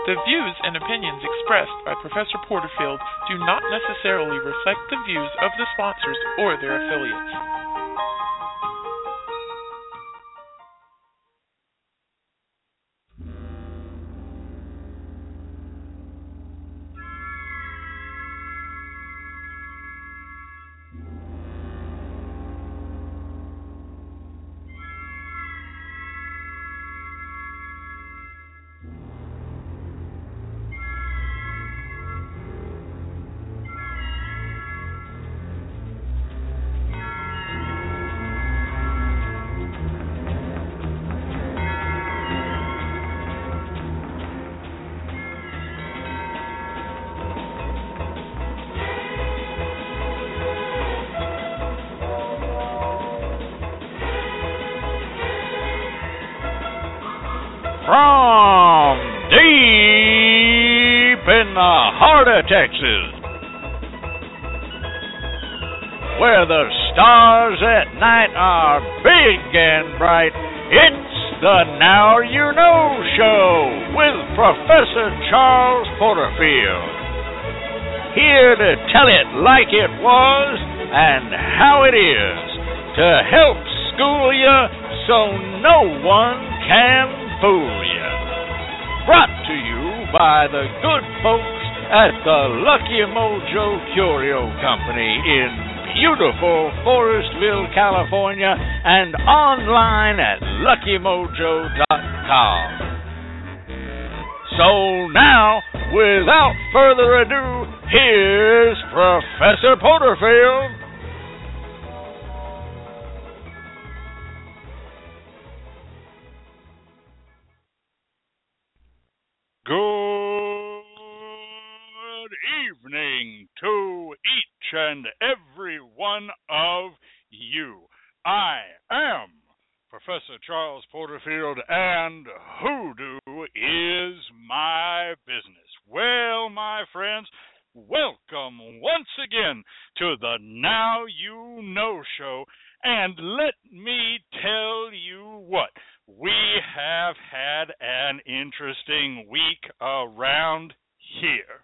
The views and opinions expressed by Professor Porterfield do not necessarily reflect the views of the sponsors or their affiliates. From deep in the heart of Texas, where the stars at night are big and bright, it's the Now You Know Show with Professor Charles Porterfield. Here to tell it like it was and how it is, to help school you so no one can fool you. Brought to you by the good folks at the Lucky Mojo Curio Company in beautiful Forestville, California, and online at luckymojo.com. So now, without further ado, here's Professor Porterfield. Good evening to each and every one of you. I am Professor Charles Porterfield, and hoodoo is my business. Well, my friends, welcome once again to the Now You Know Show, and let me tell you what. We have had an interesting week around here.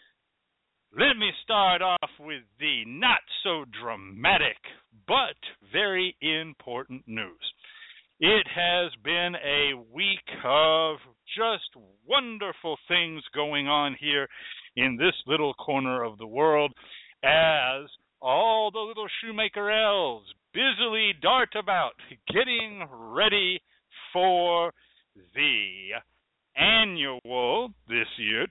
Let me start off with the not-so-dramatic but very important news. It has been a week of just wonderful things going on here in this little corner of the world as all the little shoemaker elves busily dart about getting ready for the annual, this year,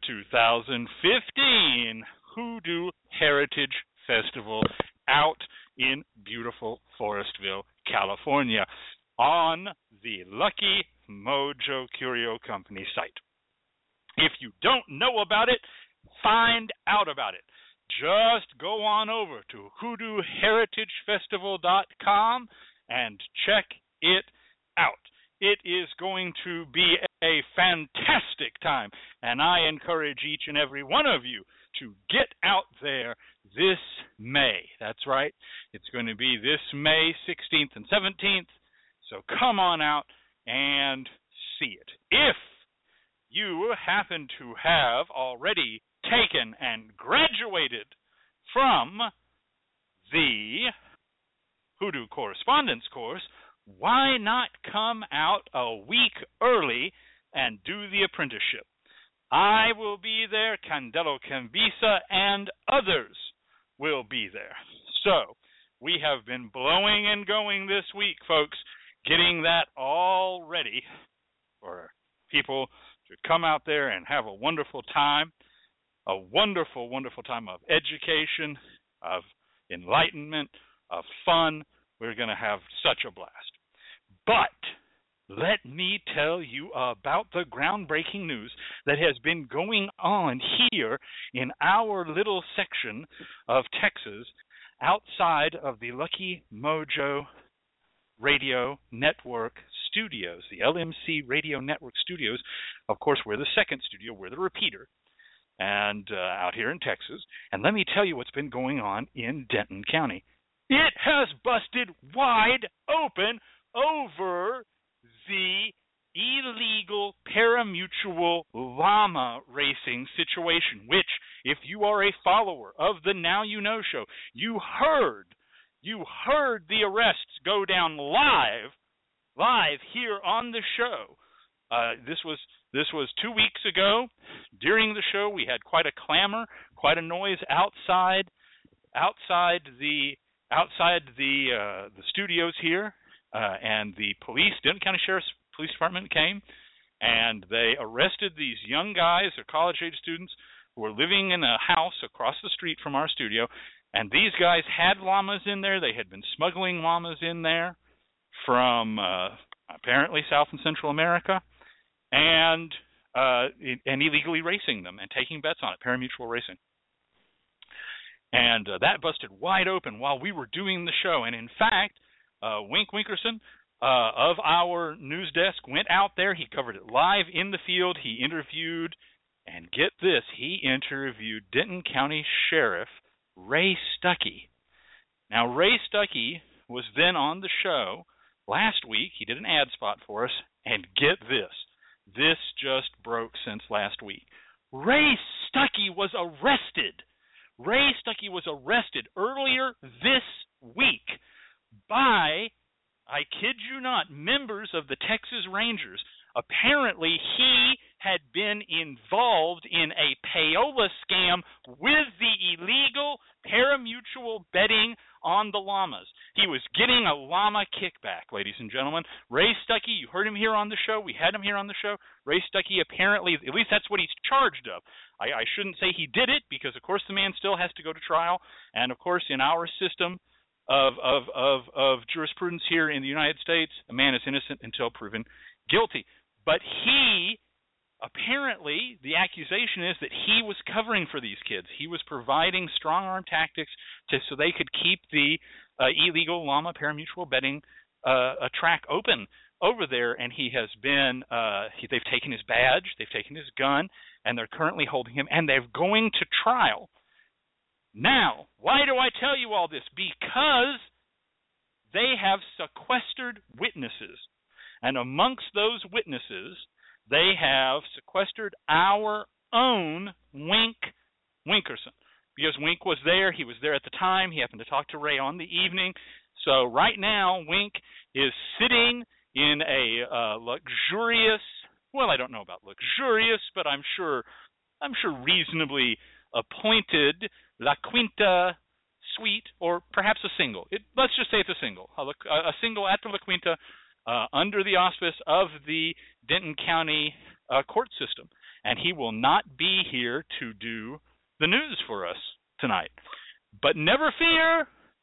2015, Hoodoo Heritage Festival out in beautiful Forestville, California, on the Lucky Mojo Curio Company site. If you don't know about it, find out about it. Just go on over to hoodooheritagefestival.com and check it out. It is going to be a fantastic time, and I encourage each and every one of you to get out there this May. That's right. It's going to be this May 16th and 17th, so come on out and see it. If you happen to have already taken and graduated from the Hoodoo Correspondence course, why not come out a week early and do the apprenticeship? I will be there, Candelo Cambisa, and others will be there. So, we have been blowing and going this week, folks, getting that all ready for people to come out there and have a wonderful time, a wonderful, wonderful time of education, of enlightenment, of fun. We're going to have such a blast. But let me tell you about the groundbreaking news that has been going on here in our little section of Texas outside of the Lucky Mojo Radio Network Studios, the LMC Radio Network Studios. Of course, we're the second studio, we're the repeater, and out here in Texas. And let me tell you what's been going on in Denton County. It has busted wide open over the illegal parimutuel llama racing situation, which, if you are a follower of the Now You Know show, you heard the arrests go down live here on the show. This was 2 weeks ago. During the show, we had quite a clamor, quite a noise outside the studios here, and the police, Denton County Sheriff's Police Department, came, and they arrested these young guys, they're college-age students, who were living in a house across the street from our studio. And these guys had llamas in there. They had been smuggling llamas in there from apparently South and Central America, and illegally racing them and taking bets on it, parimutuel racing. And that busted wide open while we were doing the show. And in fact, Wink Winkerson of our news desk went out there. He covered it live in the field. He interviewed, and get this, he interviewed Denton County Sheriff Ray Stuckey. Now, Ray Stuckey was then on the show last week. He did an ad spot for us, and get this. This just broke since last week. Ray Stuckey was arrested. Ray Stuckey was arrested earlier this week by, I kid you not, members of the Texas Rangers. Apparently, he had been involved in a payola scam with the illegal parimutuel betting on the llamas. He was getting a llama kickback, ladies and gentlemen. Ray Stuckey, you heard him here on the show. We had him here on the show. Ray Stuckey apparently, at least that's what he's charged of. I shouldn't say he did it, because of course the man still has to go to trial. And of course, in our system of jurisprudence here in the United States, a man is innocent until proven guilty. But he, apparently, the accusation is that he was covering for these kids. He was providing strong-arm tactics so they could keep the illegal llama parimutuel betting track open over there. And he has been, they've taken his badge, they've taken his gun, and they're currently holding him, and they're going to trial. Now, why do I tell you all this? Because they have sequestered witnesses. And amongst those witnesses, they have sequestered our own Wink Winkerson. Because Wink was there. He was there at the time. He happened to talk to Ray on the evening. So right now, Wink is sitting in a luxurious, well, I don't know about luxurious, but I'm sure reasonably appointed La Quinta suite, or perhaps a single. Let's just say it's a single. A single at the La Quinta, under the auspice of the Denton County court system. And he will not be here to do the news for us tonight. But never fear,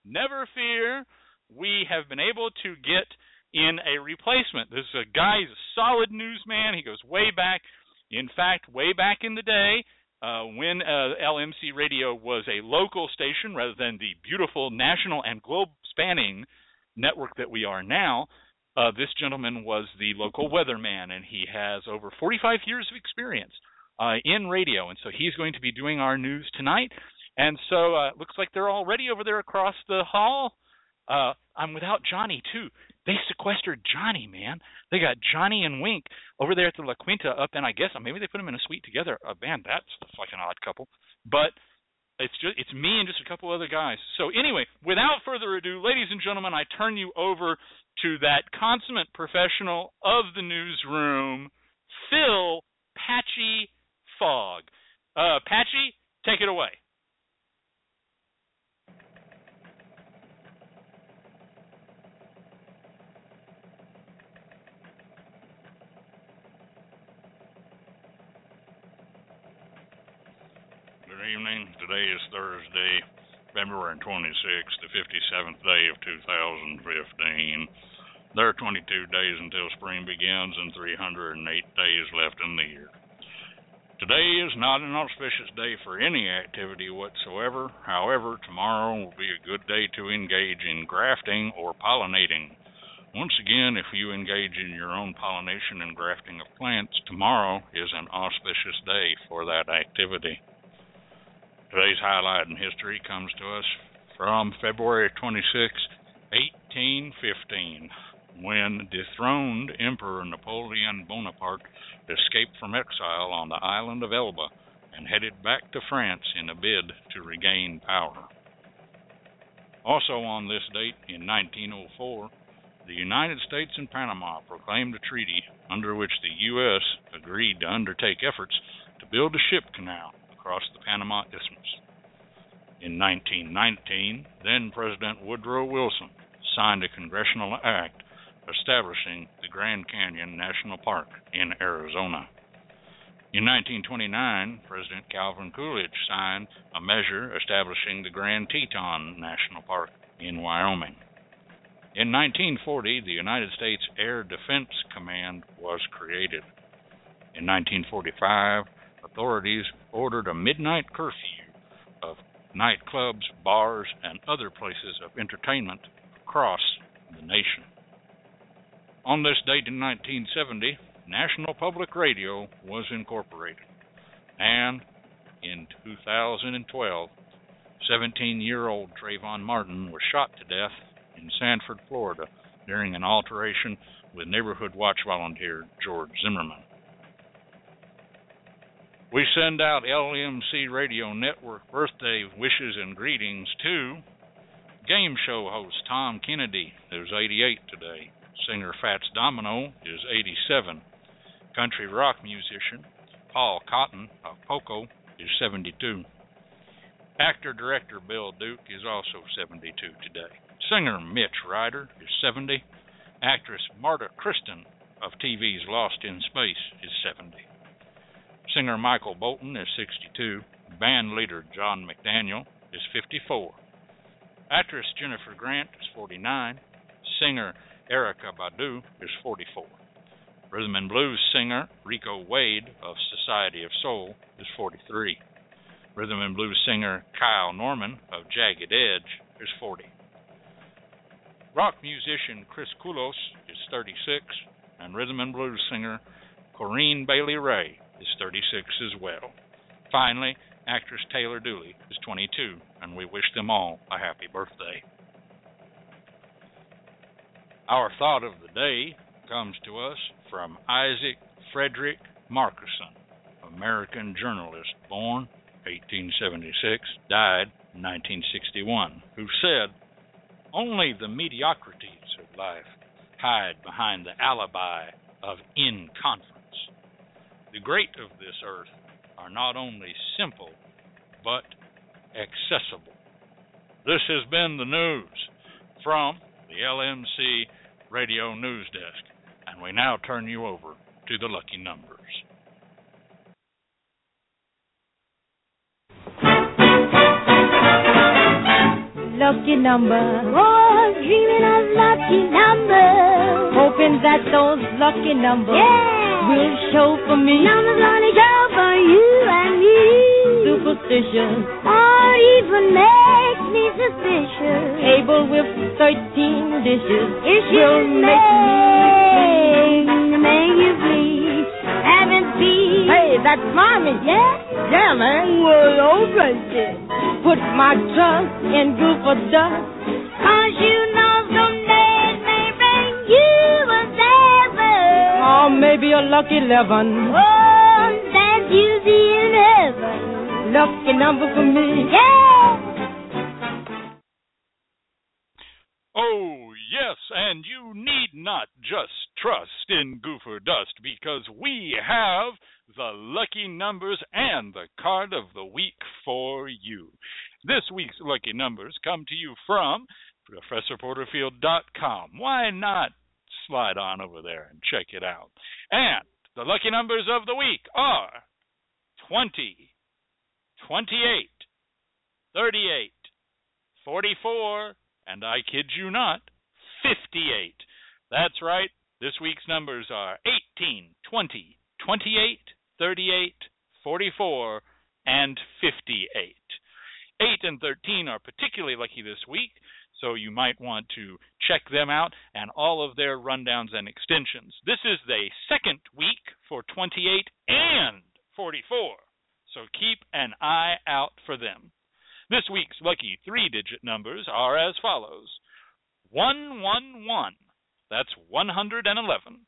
we have been able to get in a replacement. This is a guy, he's a solid newsman. He goes way back. In fact, way back in the day, when LMC Radio was a local station rather than the beautiful national and globe-spanning network that we are now, this gentleman was the local weatherman, and he has over 45 years of experience in radio, and so he's going to be doing our news tonight. And so it looks like they're already over there across the hall. I'm without Johnny, too. They sequestered Johnny, man. They got Johnny and Wink over there at the La Quinta up, and I guess maybe they put them in a suite together. Man, that's like an odd couple. But it's me and just a couple other guys. So anyway, without further ado, ladies and gentlemen, I turn you over to that consummate professional of the newsroom, Phil Patchy Fogg. Patchy, take it away. Good evening. Today is Thursday, February 26th, the 57th day of 2015. There are 22 days until spring begins and 308 days left in the year. Today is not an auspicious day for any activity whatsoever. However, tomorrow will be a good day to engage in grafting or pollinating. Once again, if you engage in your own pollination and grafting of plants, tomorrow is an auspicious day for that activity. Today's highlight in history comes to us from February 26, 1815. when dethroned Emperor Napoleon Bonaparte escaped from exile on the island of Elba and headed back to France in a bid to regain power. Also on this date, in 1904, the United States and Panama proclaimed a treaty under which the U.S. agreed to undertake efforts to build a ship canal across the Panama Isthmus. In 1919, then-President Woodrow Wilson signed a congressional act establishing the Grand Canyon National Park in Arizona. In 1929, President Calvin Coolidge signed a measure establishing the Grand Teton National Park in Wyoming. In 1940, the United States Air Defense Command was created. In 1945, authorities ordered a midnight curfew of nightclubs, bars, and other places of entertainment across the nation. On this date in 1970, National Public Radio was incorporated, and in 2012, 17-year-old Trayvon Martin was shot to death in Sanford, Florida, during an altercation with Neighborhood Watch volunteer George Zimmerman. We send out LMC Radio Network birthday wishes and greetings to game show host Tom Kennedy, who's 88 today. Singer Fats Domino is 87. Country rock musician Paul Cotton of Poco is 72. Actor-director Bill Duke is also 72 today. Singer Mitch Ryder is 70. Actress Marta Kristen of TV's Lost in Space is 70. Singer Michael Bolton is 62. Band leader John McDaniel is 54. Actress Jennifer Grant is 49. Singer Erykah Badu is 44. Rhythm and blues singer Rico Wade of Society of Soul is 43. Rhythm and blues singer Kyle Norman of Jagged Edge is 40. Rock musician Chris Koulos is 36, and rhythm and blues singer Corinne Bailey Ray is 36 as well. Finally, actress Taylor Dooley is 22, and we wish them all a happy birthday. Our thought of the day comes to us from Isaac Frederick Markuson, American journalist, born 1876, died 1961, who said, "Only the mediocrities of life hide behind the alibi of inconference. The great of this earth are not only simple, but accessible." This has been the news from the LMC Radio News Desk, and we now turn you over to the lucky numbers. Lucky number, oh, dreaming of lucky numbers, hoping that those lucky numbers will show for me. Numbers only show for you and me. Superstitious, or even makes me suspicious. Table with 13 dishes, will make you please. Haven't been. Hey, that's Mommy. Yeah, man. Well, all right then. Put my trust in Goofer Dust, 'cause you know someday it may bring you a 7. Or maybe a lucky 11. Oh, that's usually in heaven. Lucky number for me. Yeah. Oh, yes, and you need not just trust in Goofer Dust, because we have the lucky numbers and the card of the week for you. This week's lucky numbers come to you from ProfessorPorterfield.com. Why not slide on over there and check it out? And the lucky numbers of the week are 20, 28, 38, 44, and I kid you not, 58. That's right. This week's numbers are 18, 20, 28, 38, 44, and 58. 8 and 13 are particularly lucky this week, so you might want to check them out and all of their rundowns and extensions. This is the second week for 28 and 44, so keep an eye out for them. This week's lucky 3-digit numbers are as follows: 111, That's 111.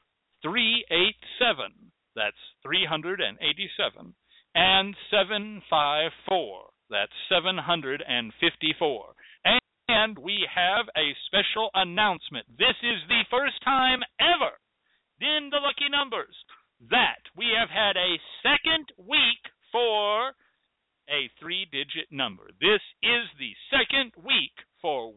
387. That's 387. And 754. That's 754. And we have a special announcement. This is the first time ever in the Lucky Numbers that we have had a second week for a 3-digit number. This is the second week for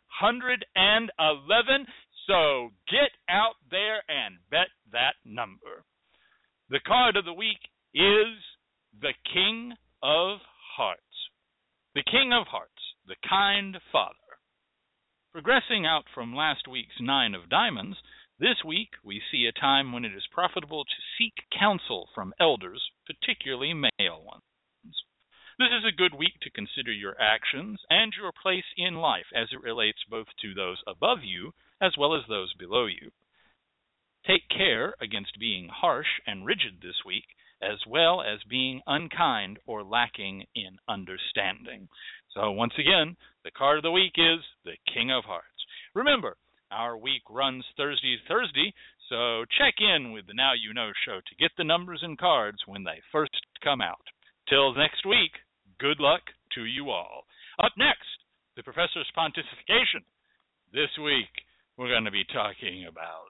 111. So get out there and bet that number. The card of the week is the King of Hearts. The King of Hearts, the kind father. Progressing out from last week's 9 of diamonds, this week we see a time when it is profitable to seek counsel from elders, particularly male ones. This is a good week to consider your actions and your place in life as it relates both to those above you as well as those below you. Take care against being harsh and rigid this week, as well as being unkind or lacking in understanding. So once again, the card of the week is the King of Hearts. Remember, our week runs Thursday to Thursday, so check in with the Now You Know show to get the numbers and cards when they first come out. Till next week, good luck to you all. Up next, the Professor's Pontification. This week, we're going to be talking about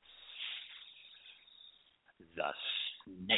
the snake.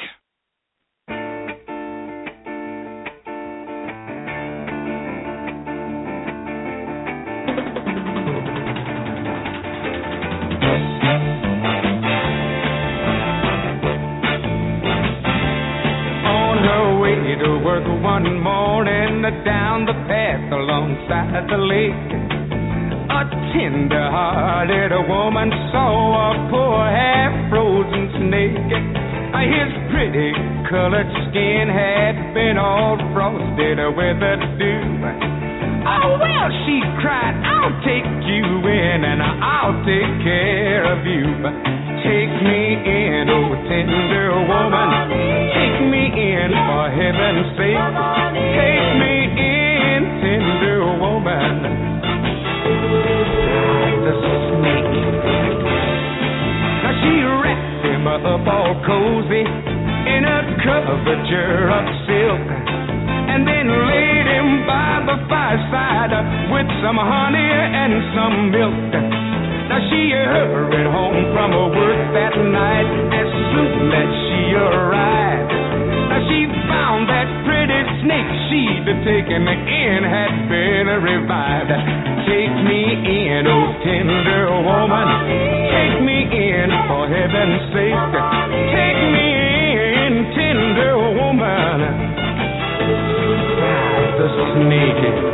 To work one morning down the path alongside the lake, a tender-hearted woman saw a poor half-frozen snake. His pretty colored skin had been all frosted with the dew. Oh, well, she cried, I'll take you in and I'll take care of you. Take me in, oh tender woman, take me in for heaven's sake. Take me in, tender woman, like the snake. Now she wrapped him up all cozy in a coverture of silk, and then laid him by the fireside with some honey and some milk. Now she hurried home from her work that night as soon as she arrived. Now she found that pretty snake she'd taken in had been revived. Take me in, oh tender woman, take me in for heaven's sake. Take me in, tender woman, the snake.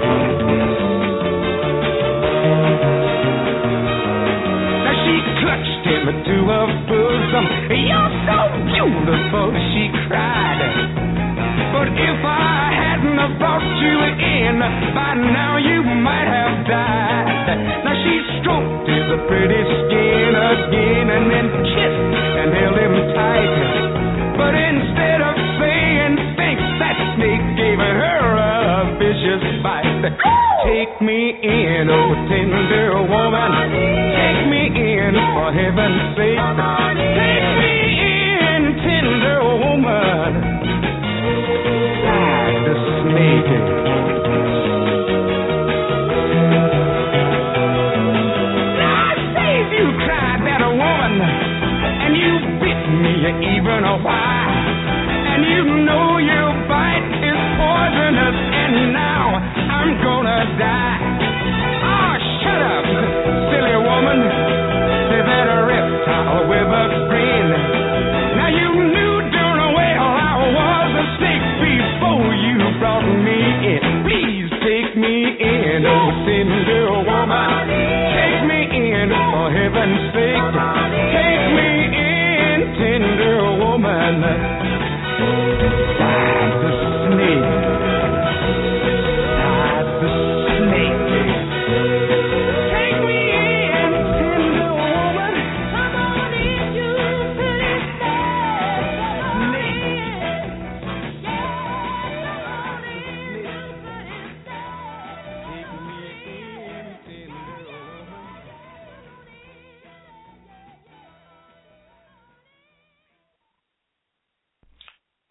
To her bosom, you're so beautiful, she cried. But if I hadn't have brought you in, by now you might have died. Now she stroked his pretty skin again and then kissed and held him tight. But instead of saying thanks, that snake gave her a vicious bite. Take me in, oh tender woman, take me in for heaven's sake. Take me in, tender woman, like the snake. Now I saved you, cried that woman, and you bit me even a while. And you know your bite is poisonous, and now I'm gonna die.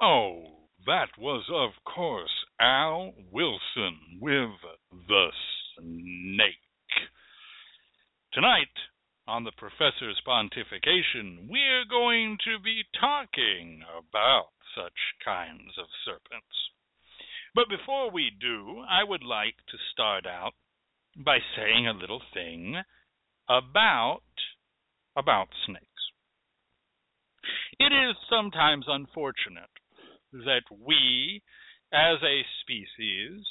Oh, that was, of course, Al Wilson with The Snake. Tonight, on the Professor's Pontification, we're going to be talking about such kinds of serpents. But before we do, I would like to start out by saying a little thing about snakes. It is sometimes unfortunate that we, as a species,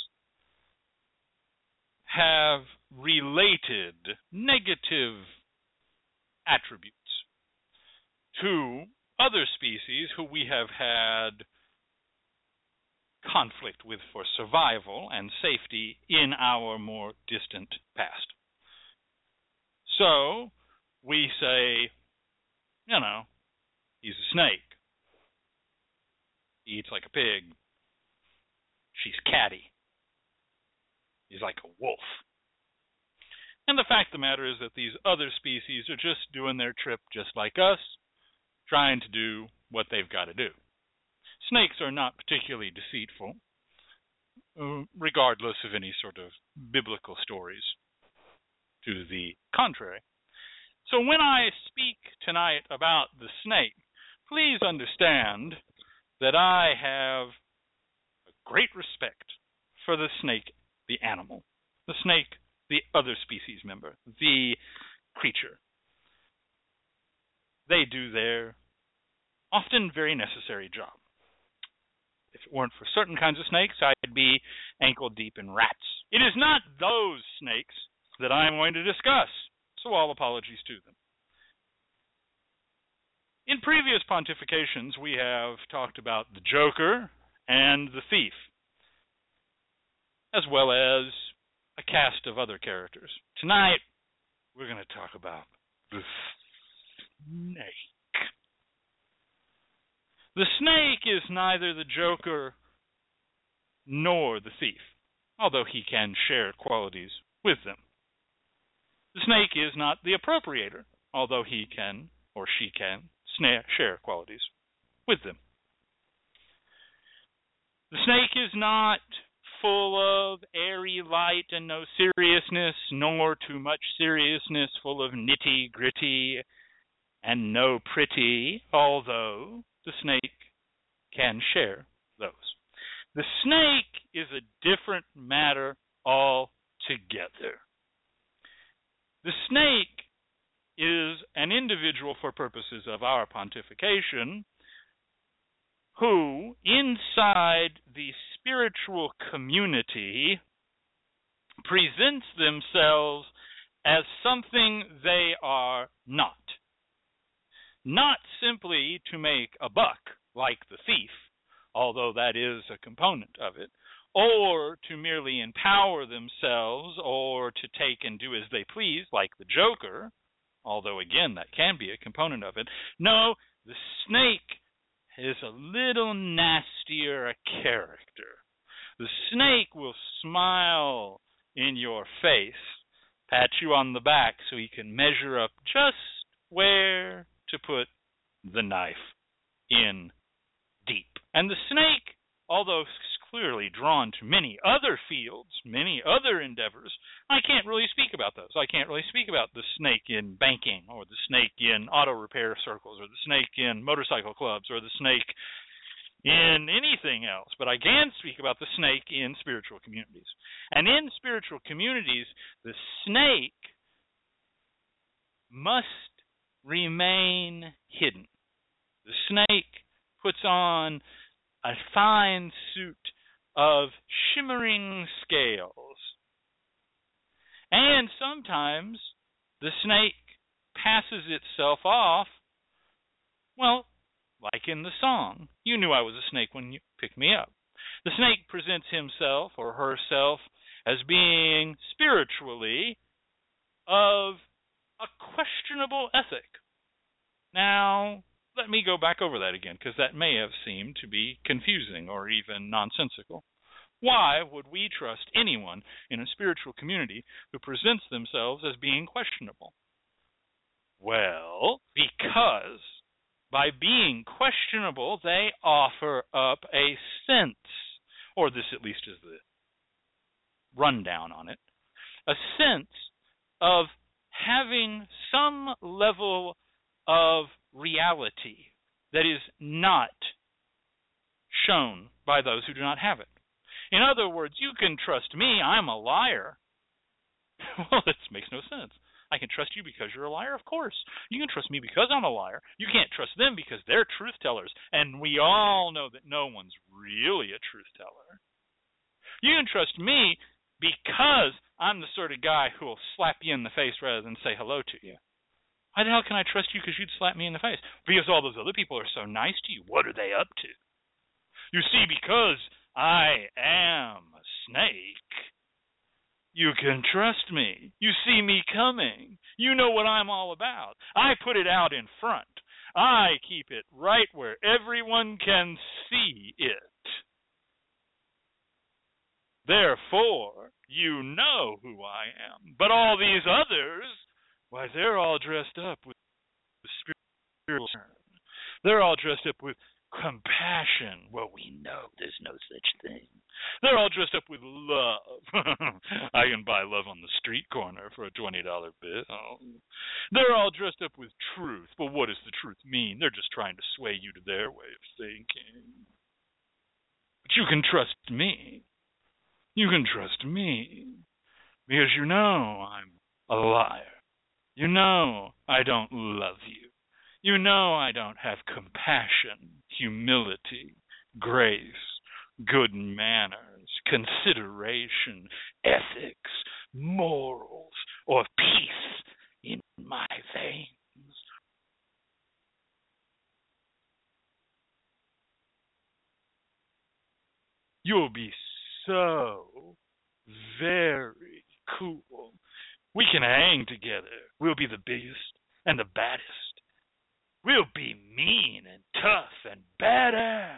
have related negative attributes to other species who we have had conflict with for survival and safety in our more distant past. So, we say, he's a snake. He eats like a pig. She's catty. He's like a wolf. And the fact of the matter is that these other species are just doing their trip just like us, trying to do what they've got to do. Snakes are not particularly deceitful, regardless of any sort of biblical stories to the contrary. So when I speak tonight about the snake, please understand that I have a great respect for the snake, the animal, the snake, the other species member, the creature. They do their often very necessary job. If it weren't for certain kinds of snakes, I'd be ankle deep in rats. It is not those snakes that I'm going to discuss, so all apologies to them. In previous pontifications, we have talked about the Joker and the Thief, as well as a cast of other characters. Tonight, we're going to talk about the snake. The snake is neither the Joker nor the thief, although he can share qualities with them. The snake is not the appropriator, although he can, or she can, share qualities with them. The snake is not full of airy light and no seriousness, nor too much seriousness, full of nitty-gritty and no pretty, although the snake can share those. The snake is a different matter altogether. The snake is an individual for purposes of our pontification who, inside the spiritual community, presents themselves as something they are not. Not simply to make a buck, like the thief, although that is a component of it, or to merely empower themselves, or to take and do as they please, like the Joker, although again that can be a component of it. No, the snake is a little nastier a character. The snake will smile in your face, pat you on the back so he can measure up just where to put the knife in deep. And the snake, although clearly drawn to many other fields, many other endeavors, I can't really speak about those. I can't really speak about the snake in banking, or the snake in auto repair circles, or the snake in motorcycle clubs, or the snake in anything else. But I can speak about the snake in spiritual communities. And in spiritual communities, the snake must remain hidden. The snake puts on a fine suit of shimmering scales. And sometimes the snake passes itself off, well, like in the song, "You knew I was a snake when you picked me up." The snake presents himself or herself as being spiritually of a questionable ethic. Now, let me go back over that again, because that may have seemed to be confusing or even nonsensical. Why would we trust anyone in a spiritual community who presents themselves as being questionable? Well, because by being questionable, they offer up a sense, or this at least is the rundown on it, a sense of having some level of reality that is not shown by those who do not have it. In other words, you can trust me, I'm a liar. Well, this makes no sense. I can trust you because you're a liar? Of course. You can trust me because I'm a liar. You can't trust them because they're truth tellers. And we all know that no one's really a truth teller. You can trust me because I'm the sort of guy who will slap you in the face rather than say hello to you. Why the hell can I trust you because you'd slap me in the face? Because all those other people are so nice to you. What are they up to? You see, because I am a snake, you can trust me. You see me coming. You know what I'm all about. I put it out in front. I keep it right where everyone can see it. Therefore, you know who I am. But all these others, why, they're all dressed up with spiritual concern. They're all dressed up with compassion. Well, we know there's no such thing. They're all dressed up with love. I can buy love on the street corner for a $20 bill. They're all dressed up with truth. But what does the truth mean? They're just trying to sway you to their way of thinking. But you can trust me. You can trust me. Because you know I'm a liar. You know I don't love you. You know I don't have compassion, humility, grace, good manners, consideration, ethics, morals, or peace in my veins. You'll be so very cool. We can hang together. We'll be the biggest and the baddest. We'll be mean and tough and badass.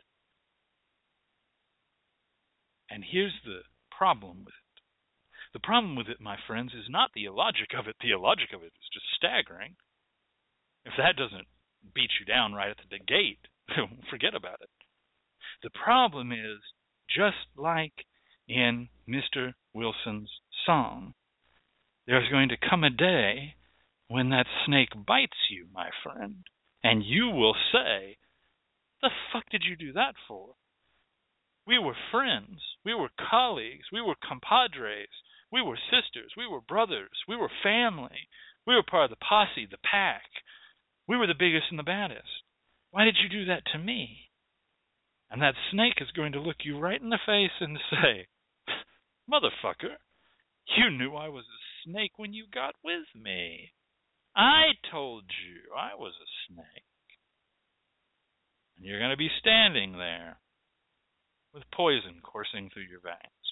And here's the problem with it. The problem with it, my friends, is not the illogic of it. The illogic of it is just staggering. If that doesn't beat you down right at the gate, forget about it. The problem is, just like in Mr. Wilson's song, there's going to come a day when that snake bites you, my friend, and you will say, the fuck did you do that for? We were friends. We were colleagues. We were compadres. We were sisters. We were brothers. We were family. We were part of the posse, the pack. We were the biggest and the baddest. Why did you do that to me? And that snake is going to look you right in the face and say, motherfucker, you knew I was a snake when you got with me. I told you I was a snake. And you're going to be standing there with poison coursing through your veins.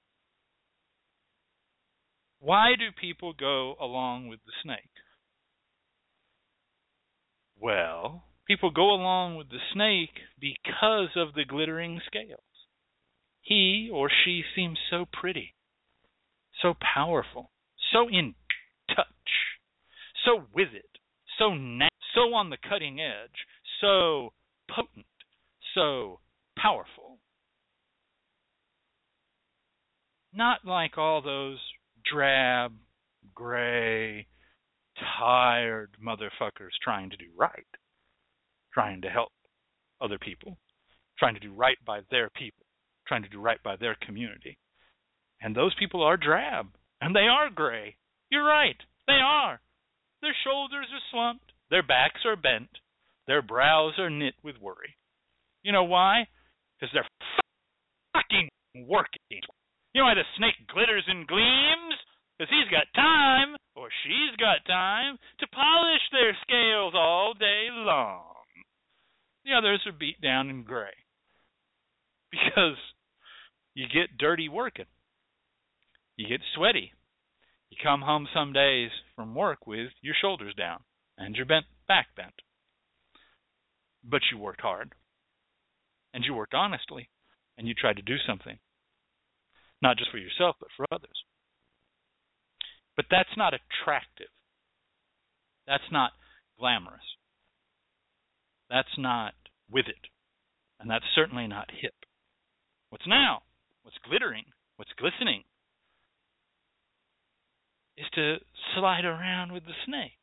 Why do people go along with the snake? Well, people go along with the snake because of the glittering scales. He or she seems so pretty, so powerful, so in touch, so with it, so so on the cutting edge, so potent, so powerful. Not like all those drab, gray, tired motherfuckers trying to do right, trying to help other people, trying to do right by their people, trying to do right by their community. And those people are drab, and they are gray. You're right, they are. Their shoulders are slumped, their backs are bent, their brows are knit with worry. You know why? Because they're fucking working. You know why the snake glitters and gleams? Because he's got time, or she's got time, to polish their scales all day long. The others are beat down and gray. Because you get dirty working. You get sweaty. You come home some days from work with your shoulders down and your back bent. But you worked hard. And you worked honestly. And you tried to do something. Not just for yourself, but for others. But that's not attractive. That's not glamorous. That's not with it. And that's certainly not hip. What's now, what's glittering, what's glistening, is to slide around with the snake.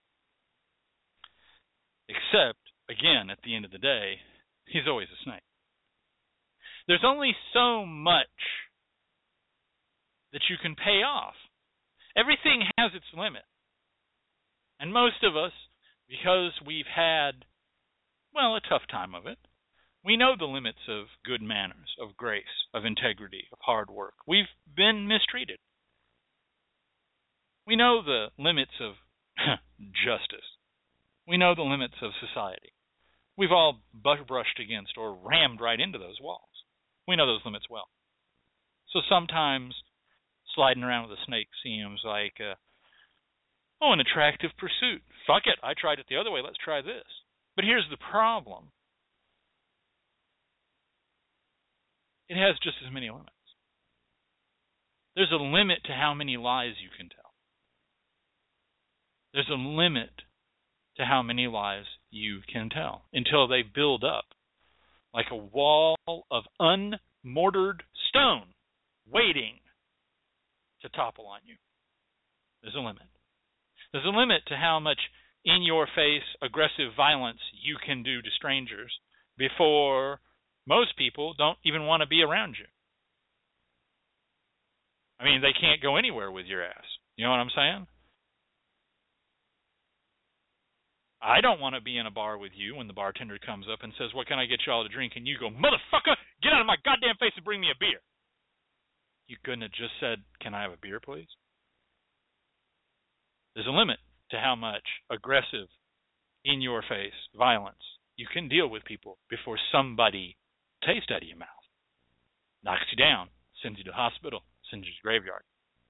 Except, again, at the end of the day, he's always a snake. There's only so much that you can pay off. Everything has its limit. And most of us, because we've had, well, a tough time of it, we know the limits of good manners, of grace, of integrity, of hard work. We've been mistreated. We know the limits of justice. We know the limits of society. We've all brushed against or rammed right into those walls. We know those limits well. So sometimes sliding around with a snake seems like, an attractive pursuit. Fuck it, I tried it the other way, let's try this. But here's the problem. It has just as many limits. There's a limit to how many lies you can tell. There's a limit to how many lies you can tell until they build up like a wall of unmortared stone waiting to topple on you. There's a limit. There's a limit to how much in-your-face aggressive violence you can do to strangers before most people don't even want to be around you. I mean, they can't go anywhere with your ass. You know what I'm saying? I don't want to be in a bar with you when the bartender comes up and says, "What can I get you all to drink?" And you go, "Motherfucker, get out of my goddamn face and bring me a beer." You couldn't have just said, "Can I have a beer, please?" There's a limit to how much aggressive, in-your-face violence you can deal with people before somebody tastes out of your mouth, knocks you down, sends you to the hospital, sends you to the graveyard.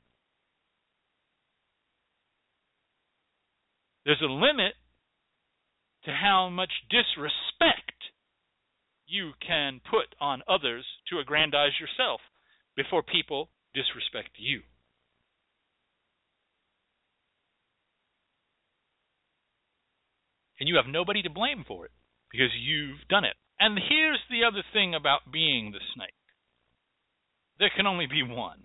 There's a limit to how much disrespect you can put on others to aggrandize yourself before people disrespect you. And you have nobody to blame for it because you've done it. And here's the other thing about being the snake. There can only be one.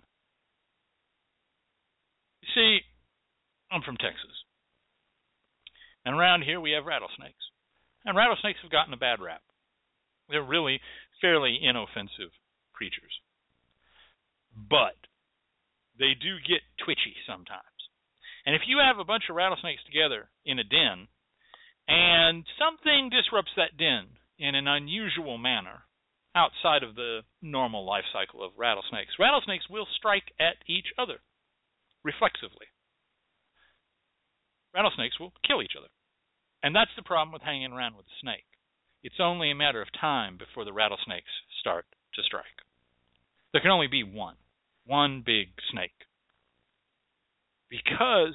You see, I'm from Texas. And around here we have rattlesnakes. And rattlesnakes have gotten a bad rap. They're really fairly inoffensive creatures. But they do get twitchy sometimes. And if you have a bunch of rattlesnakes together in a den, and something disrupts that den in an unusual manner outside of the normal life cycle of rattlesnakes, rattlesnakes will strike at each other reflexively. Rattlesnakes will kill each other. And that's the problem with hanging around with a snake. It's only a matter of time before the rattlesnakes start to strike. There can only be one big snake. Because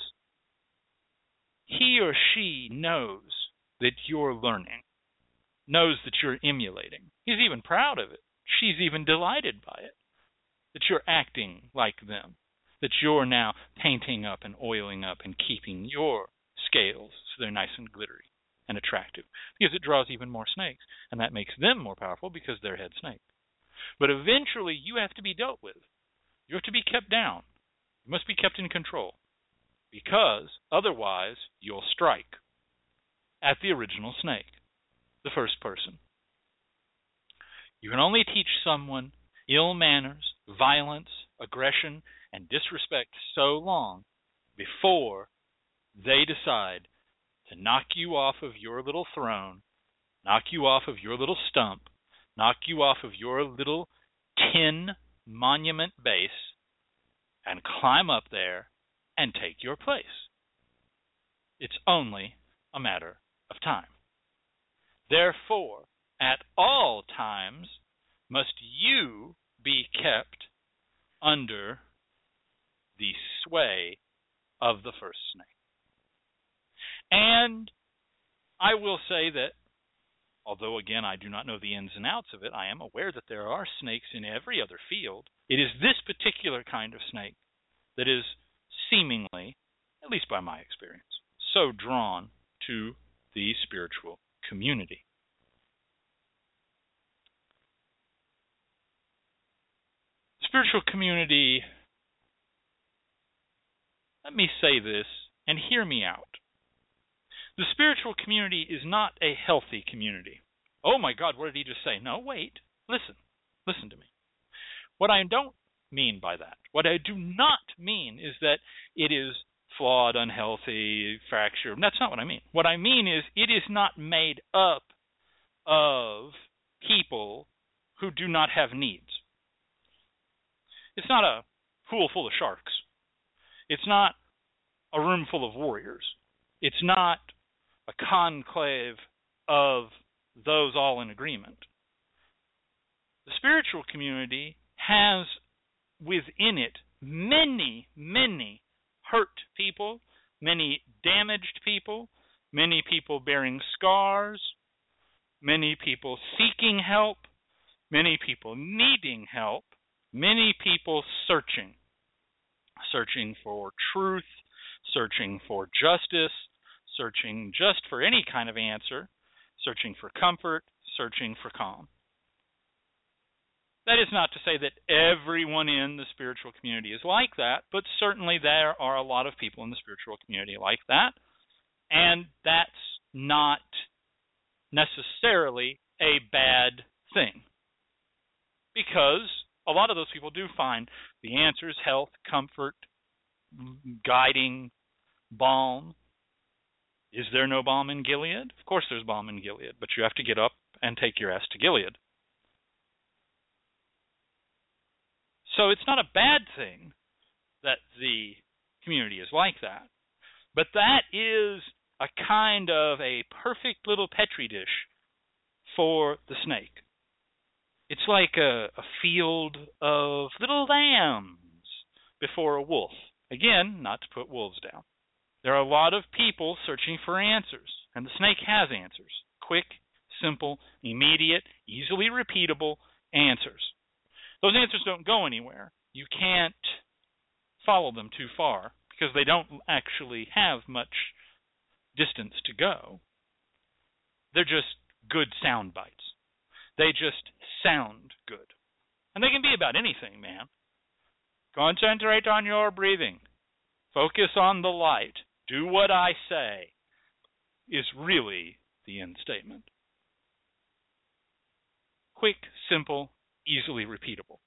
he or she knows that you're learning, knows that you're emulating. He's even proud of it. She's even delighted by it, that you're acting like them, that you're now painting up and oiling up and keeping your scales so they're nice and glittery and attractive, because it draws even more snakes, and that makes them more powerful because they're head snake. But eventually you have to be dealt with. You have to be kept down. You must be kept in control, because otherwise you'll strike at the original snake, the first person. You can only teach someone ill manners, violence, aggression, and disrespect so long before they decide to knock you off of your little throne, knock you off of your little stump, knock you off of your little tin monument base, and climb up there and take your place. It's only a matter of time. Therefore, at all times must you be kept under the sway of the first snake. And I will say that, although again I do not know the ins and outs of it, I am aware that there are snakes in every other field. It is this particular kind of snake that is seemingly, at least by my experience, so drawn to the spiritual community. spiritual community, let me say this and hear me out. The spiritual community is not a healthy community. Oh my God, what did he just say? No, wait, listen to me. What I don't mean by that, what I do not mean is that it is flawed, unhealthy, fractured. That's not what I mean. What I mean is it is not made up of people who do not have needs. It's not a pool full of sharks. It's not a room full of warriors. It's not a conclave of those all in agreement. The spiritual community has within it many, many hurt people, many damaged people, many people bearing scars, many people seeking help, many people needing help, many people searching for truth, searching for justice, searching just for any kind of answer, searching for comfort, searching for calm. That is not to say that everyone in the spiritual community is like that, but certainly there are a lot of people in the spiritual community like that, and that's not necessarily a bad thing, because a lot of those people do find the answers, health, comfort, guiding, balm. Is there no balm in Gilead? Of course there's balm in Gilead, but you have to get up and take your ass to Gilead. So it's not a bad thing that the community is like that, but that is a kind of a perfect little petri dish for the snake. It's like a field of little lambs before a wolf. Again, not to put wolves down. There are a lot of people searching for answers, and the snake has answers. Quick, simple, immediate, easily repeatable answers. Those answers don't go anywhere. You can't follow them too far because they don't actually have much distance to go. They're just good sound bites. They just sound good. And they can be about anything, man. Concentrate on your breathing. Focus on the light. Do what I say is really the end statement. Quick, simple, easily repeatable.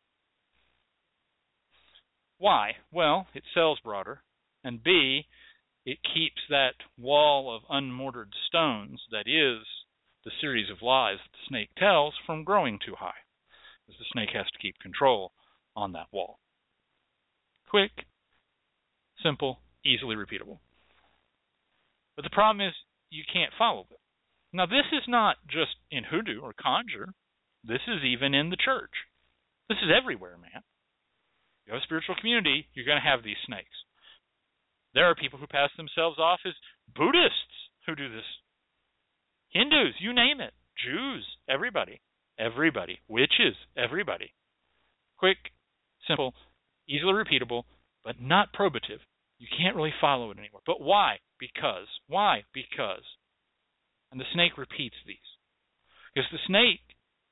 Why? Well, it sells broader, and B, it keeps that wall of unmortared stones that is the series of lies that the snake tells from growing too high, because the snake has to keep control on that wall. Quick, simple, easily repeatable. But the problem is you can't follow it. Now, this is not just in hoodoo or conjure. This is even in the church. This is everywhere, man. You have a spiritual community, you're going to have these snakes. There are people who pass themselves off as Buddhists who do this. Hindus, you name it. Jews, everybody. Everybody. Witches, everybody. Quick, simple, easily repeatable, but not probative. You can't really follow it anymore. But why? Because. Why? Because. And the snake repeats these. Because the snake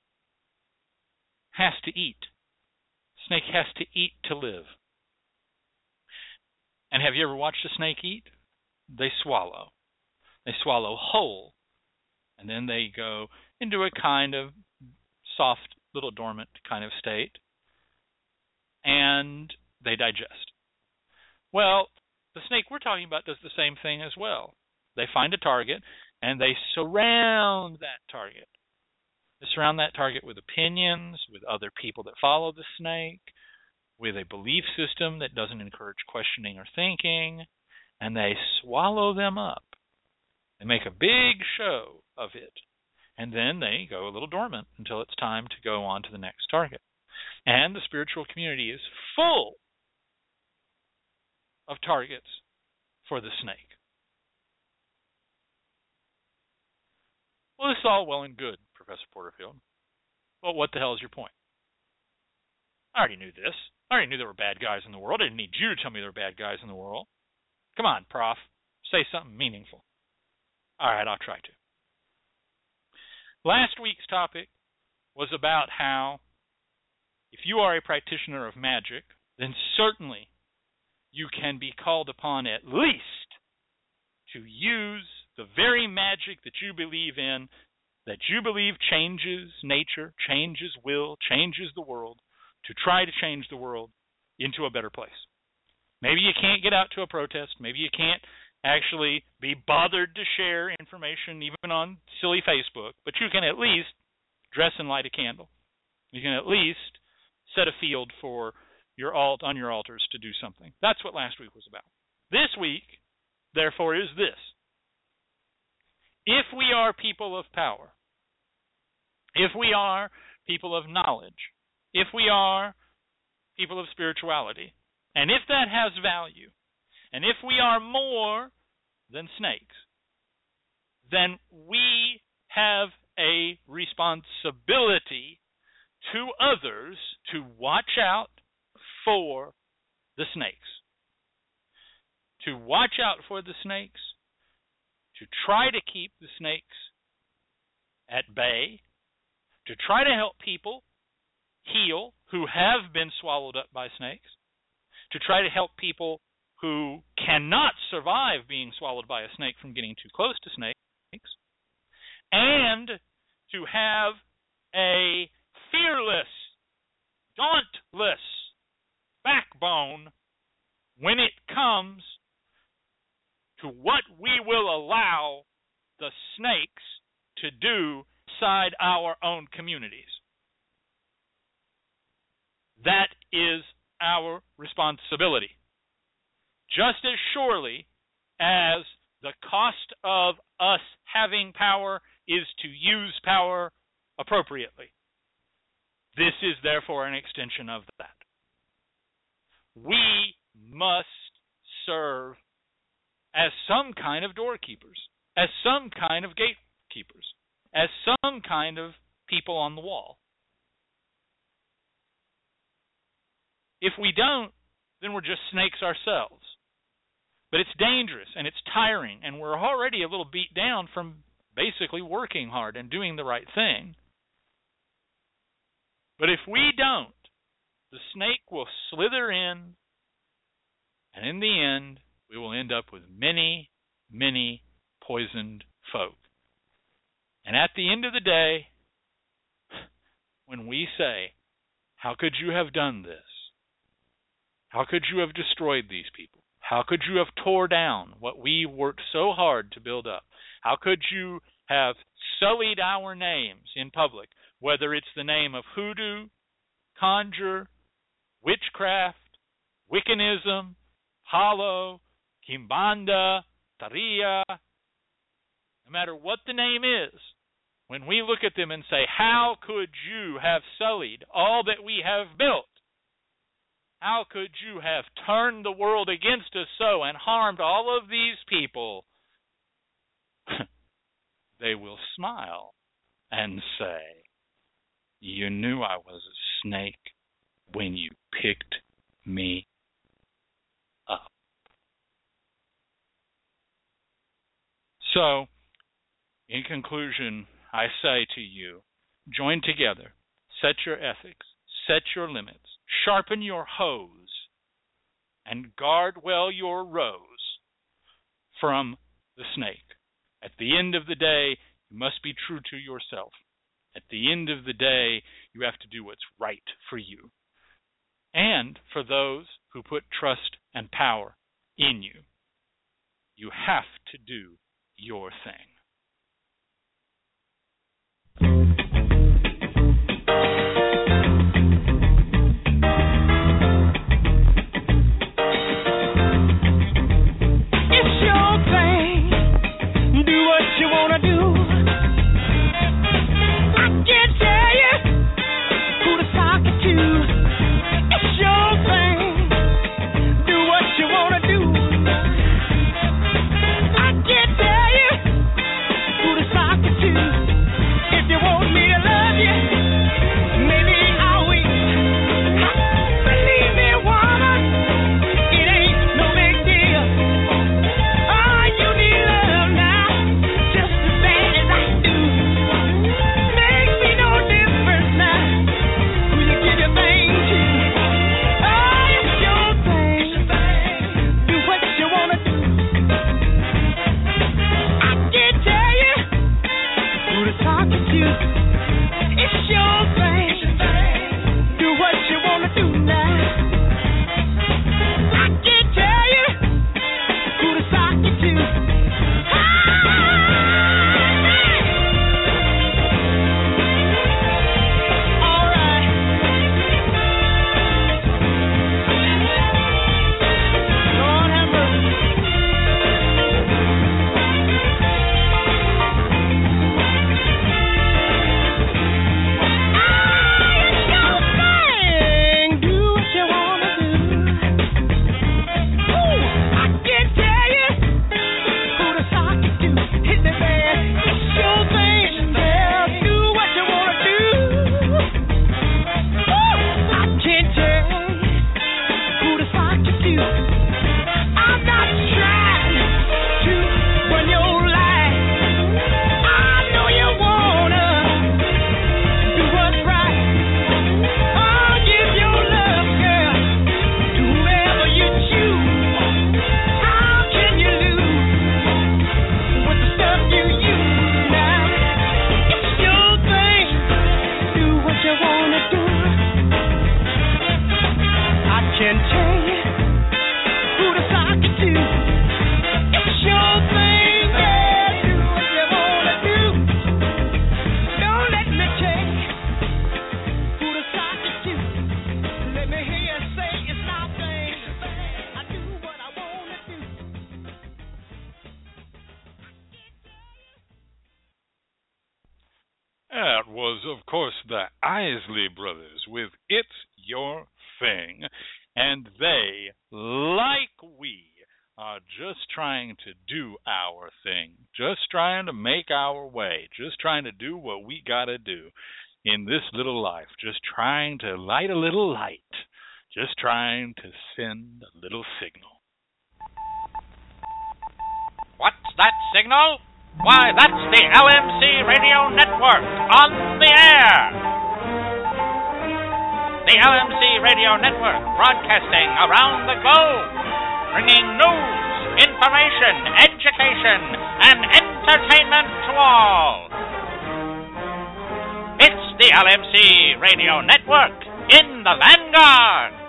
has to eat. The snake has to eat to live. And have you ever watched a snake eat? They swallow. They swallow whole. And then they go into a kind of soft, little dormant kind of state. And they digest. Well, the snake we're talking about does the same thing as well. They find a target, and they surround that target. They surround that target with opinions, with other people that follow the snake, with a belief system that doesn't encourage questioning or thinking, and they swallow them up. They make a big show of it, and then they go a little dormant until it's time to go on to the next target. And the spiritual community is full of targets for the snake. Well, this is all well and good, Professor Porterfield. Well, what the hell is your point? I already knew this. I already knew there were bad guys in the world. I didn't need you to tell me there were bad guys in the world. Come on, Prof. Say something meaningful. All right, I'll try to. Last week's topic was about how if you are a practitioner of magic, then certainly you can be called upon at least to use the very magic that you believe in, that you believe changes nature, changes will, changes the world, to try to change the world into a better place. Maybe you can't get out to a protest. Maybe you can't actually be bothered to share information even on silly Facebook, but you can at least dress and light a candle. You can at least set a field for on your altars to do something. That's what last week was about. This week, therefore, is this. If we are people of power, if we are people of knowledge, if we are people of spirituality, and if that has value, and if we are more than snakes, then we have a responsibility to others to watch out for the snakes. To watch out for the snakes, to try to keep the snakes at bay, to try to help people heal who have been swallowed up by snakes, to try to help people who cannot survive being swallowed by a snake from getting too close to snakes, and to have a fearless, dauntless backbone when it comes to what we will allow the snakes to do inside our own communities. That is our responsibility. Just as surely as the cost of us having power is to use power appropriately. This is therefore an extension of that. We must serve as some kind of doorkeepers, as some kind of gatekeepers, as some kind of people on the wall. If we don't, then we're just snakes ourselves. But it's dangerous and it's tiring, and we're already a little beat down from basically working hard and doing the right thing. But if we don't, the snake will slither in, and in the end, we will end up with many, many poisoned folk. And at the end of the day, when we say, how could you have done this? How could you have destroyed these people? How could you have tore down what we worked so hard to build up? How could you have sullied our names in public, whether it's the name of hoodoo, conjure, witchcraft, Wiccanism, Hollow, Kimbanda, Taria, no matter what the name is, when we look at them and say, how could you have sullied all that we have built? How could you have turned the world against us so and harmed all of these people? They will smile and say, you knew I was a snake when you picked me up. So, in conclusion, I say to you, join together, set your ethics, set your limits, sharpen your hose, and guard well your rose from the snake. At the end of the day, you must be true to yourself. At the end of the day, you have to do what's right for you. And for those who put trust and power in you, you have to do your thing. wanna do. I can tell you who to talk to. It's your thing, yeah, do what you wanna do. Don't let me tell you who to talk to. Let me hear you say it's my thing. I do what I wanna do. That was, of course, the Isley Brothers with It's Your Thing. And they, like we, are just trying to do our thing, just trying to make our way, just trying to do what we gotta do in this little life, just trying to light a little light, just trying to send a little signal. What's that signal? Why, that's the LMC Radio Network on the air. The LMC Radio Network broadcasting around the globe, bringing news, information, education, and entertainment to all. It's the LMC Radio Network in the vanguard.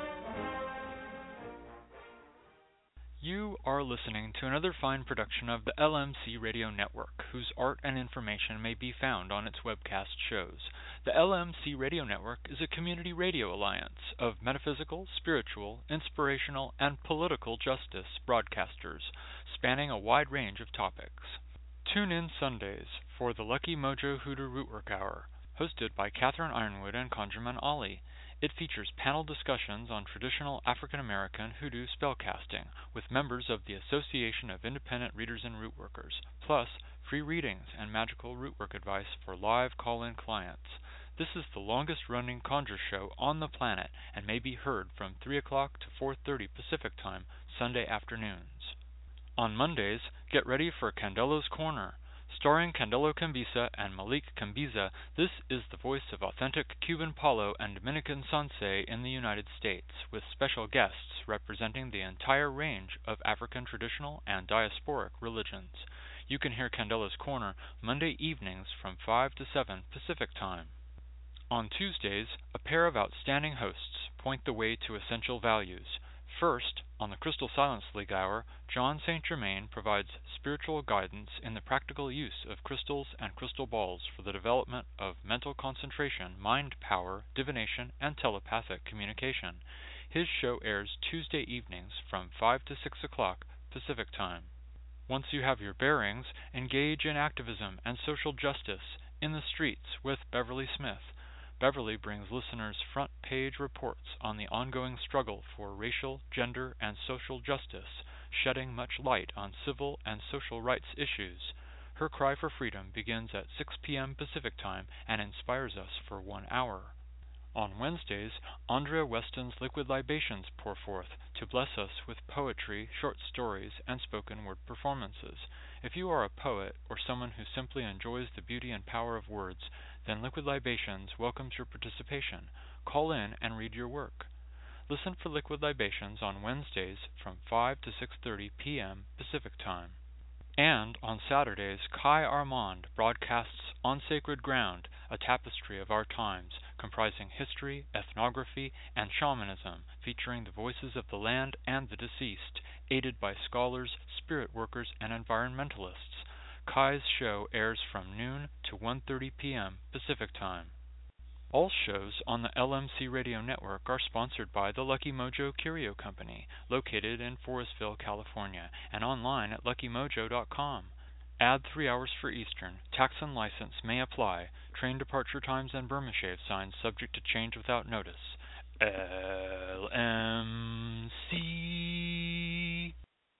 You are listening to another fine production of the LMC Radio Network, whose art and information may be found on its webcast shows. The LMC Radio Network is a community radio alliance of metaphysical, spiritual, inspirational, and political justice broadcasters, spanning a wide range of topics. Tune in Sundays for the Lucky Mojo Hoodoo Rootwork Hour, hosted by Catherine Ironwood and Conjurman Ollie. It features panel discussions on traditional African American hoodoo spellcasting with members of the Association of Independent Readers and Rootworkers, plus free readings and magical rootwork advice for live call-in clients. This is the longest-running conjure show on the planet and may be heard from 3 o'clock to 4:30 Pacific Time, Sunday afternoons. On Mondays, get ready for Candelo's Corner. Starring Candelo Cambisa and Malik Cambiza, this is the voice of authentic Cuban Palo and Dominican Sanse in the United States, with special guests representing the entire range of African traditional and diasporic religions. You can hear Candelo's Corner Monday evenings from 5 to 7 Pacific Time. On Tuesdays, a pair of outstanding hosts point the way to essential values. First, on the Crystal Silence League Hour, John St. Germain provides spiritual guidance in the practical use of crystals and crystal balls for the development of mental concentration, mind power, divination, and telepathic communication. His show airs Tuesday evenings from 5 to 6 o'clock Pacific Time. Once you have your bearings, engage in activism and social justice in the streets with Beverly Smith. Beverly brings listeners front-page reports on the ongoing struggle for racial, gender, and social justice, shedding much light on civil and social rights issues. Her cry for freedom begins at 6 p.m. Pacific Time and inspires us for 1 hour. On Wednesdays, Andrea Weston's Liquid Libations pour forth to bless us with poetry, short stories, and spoken word performances. If you are a poet or someone who simply enjoys the beauty and power of words, then Liquid Libations welcomes your participation. Call in and read your work. Listen for Liquid Libations on Wednesdays from 5 to 6:30 p.m. Pacific Time. And on Saturdays, Kai Armand broadcasts On Sacred Ground, a tapestry of our times, comprising history, ethnography, and shamanism, featuring the voices of the land and the deceased, aided by scholars, spirit workers, and environmentalists. Kai's show airs from noon to 1:30 p.m. Pacific Time. All shows on the LMC Radio Network are sponsored by the Lucky Mojo Curio Company, located in Forestville, California, and online at luckymojo.com. Add 3 hours for Eastern. Tax and license may apply. Train departure times and Burma shave signs subject to change without notice. LMC.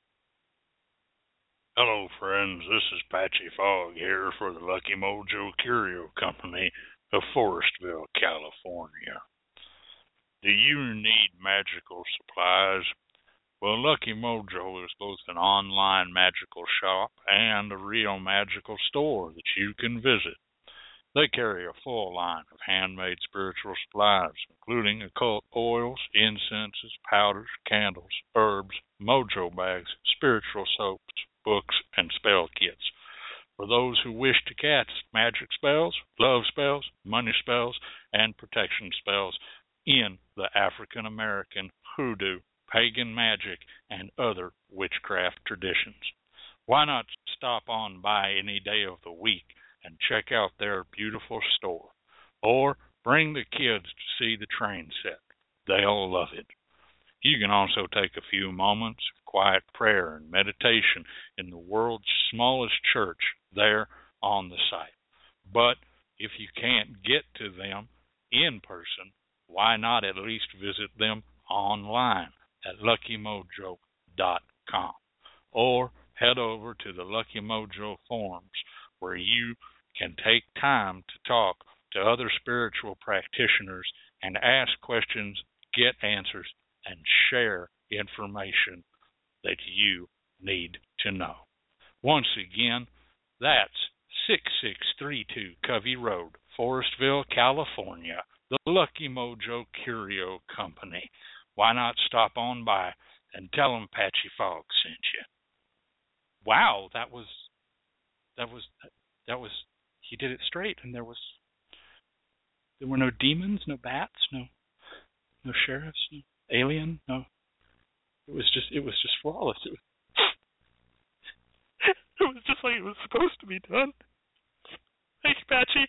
Hello, friends. This is Patchy Fogg here for the Lucky Mojo Curio Company of Forestville, California. Do you need magical supplies? Well, Lucky Mojo is both an online magical shop and a real magical store that you can visit. They carry a full line of handmade spiritual supplies, including occult oils, incenses, powders, candles, herbs, mojo bags, spiritual soaps, books, and spell kits. for those who wish to cast magic spells, love spells, money spells, and protection spells in the African American hoodoo, pagan magic, and other witchcraft traditions. Why not stop on by any day of the week and check out their beautiful store? Or bring the kids to see the train set. They'll love it. You can also take a few moments of quiet prayer and meditation in the world's smallest church there on the site. But if you can't get to them in person, why not at least visit them online at LuckyMojo.com, or head over to the Lucky Mojo forums, where you can take time to talk to other spiritual practitioners and ask questions, get answers, and share information that you need to know. Once again, that's 6632 Covey Road, Forestville, California, the Lucky Mojo Curio Company. Why not stop on by and tell them Patchy Fogg sent you? Wow, that was he did it straight, and there were no demons, no bats, no sheriffs, no alien, no. It was just flawless. It was just like it was supposed to be done. Thank you, Patchy.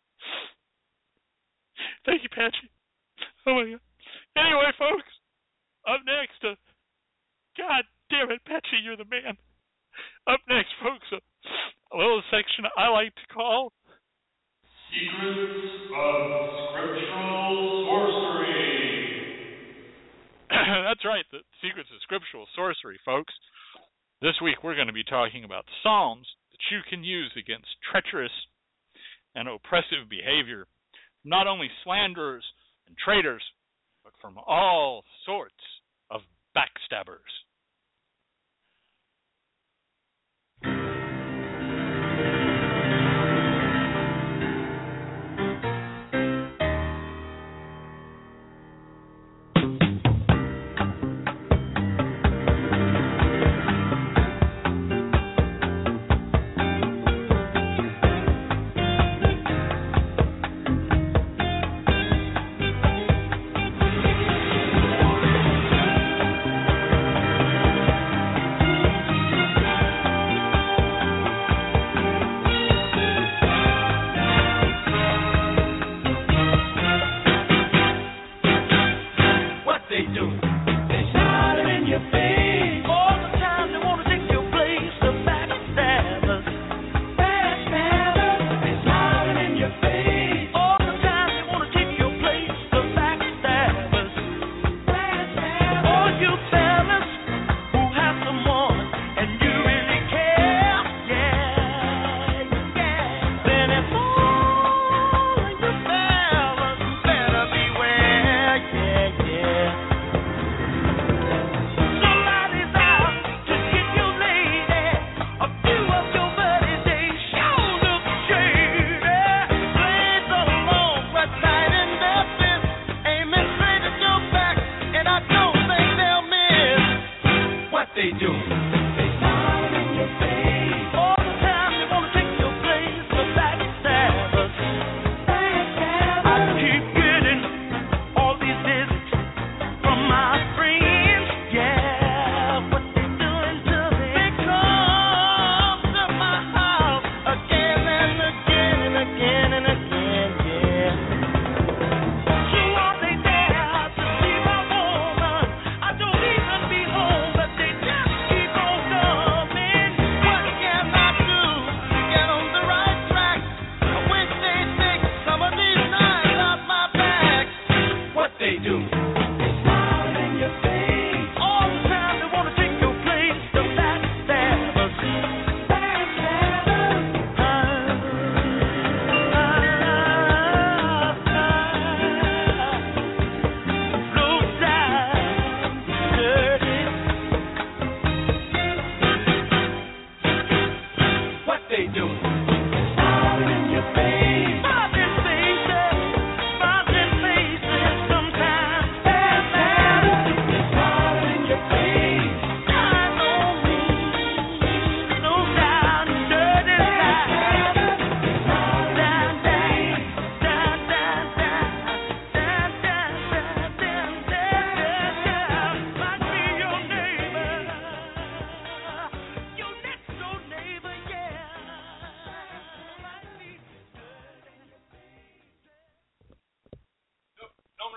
Thank you, Patchy. Oh my God. Anyway, folks, up next, God damn it, Patchy, you're the man. Up next, folks, a little section I like to call Secrets of Scriptural Sorcery. That's right, the secrets of scriptural sorcery, folks. This week we're going to be talking about psalms that you can use against treacherous and oppressive behavior, not only slanderers and traitors, but from all sorts of backstabbers.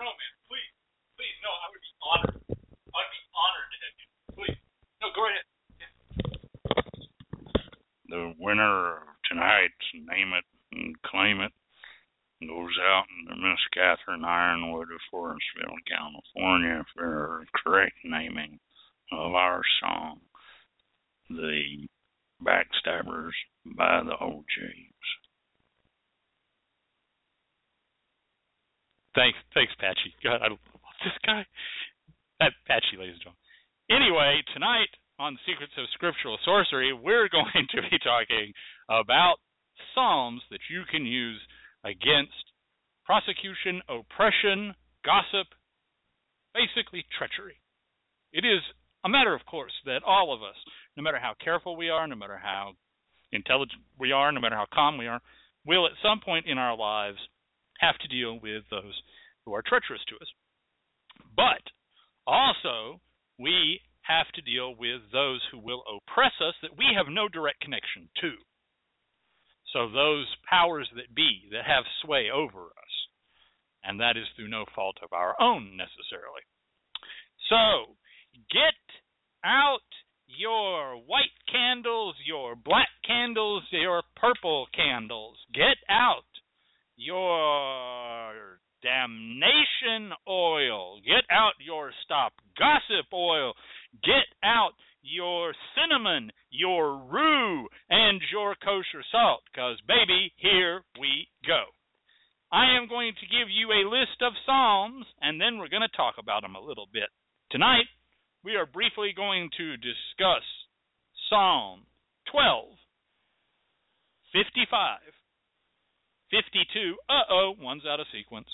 Jerome, man. Please. No, I would be honored. I'd be honored to have you. Please. No, go right ahead. Yeah. The winner of tonight's Name It and Claim It goes out to Miss Catherine Ironwood of Forestville, California, for her correct naming of our song, The Backstabbers by the OJs. Thanks, Patchy. God, I love this guy. That Patchy, ladies and gentlemen. Anyway, tonight on Secrets of Scriptural Sorcery, we're going to be talking about psalms that you can use against prosecution, oppression, gossip, basically treachery. It is a matter of course that all of us, no matter how careful we are, no matter how intelligent we are, no matter how calm we are, will at some point in our lives have to deal with those who are treacherous to us. But also, we have to deal with those who will oppress us that we have no direct connection to. So those powers that be that have sway over us, and that is through no fault of our own necessarily. So, get out your white candles, your black candles, your purple candles. Get out your damnation oil. Get out your stop gossip oil. Get out your cinnamon, your rue, and your kosher salt, because, baby, here we go. I am going to give you a list of psalms, and then we're going to talk about them a little bit. Tonight, we are briefly going to discuss Psalm 12, 55, 52, one's out of sequence,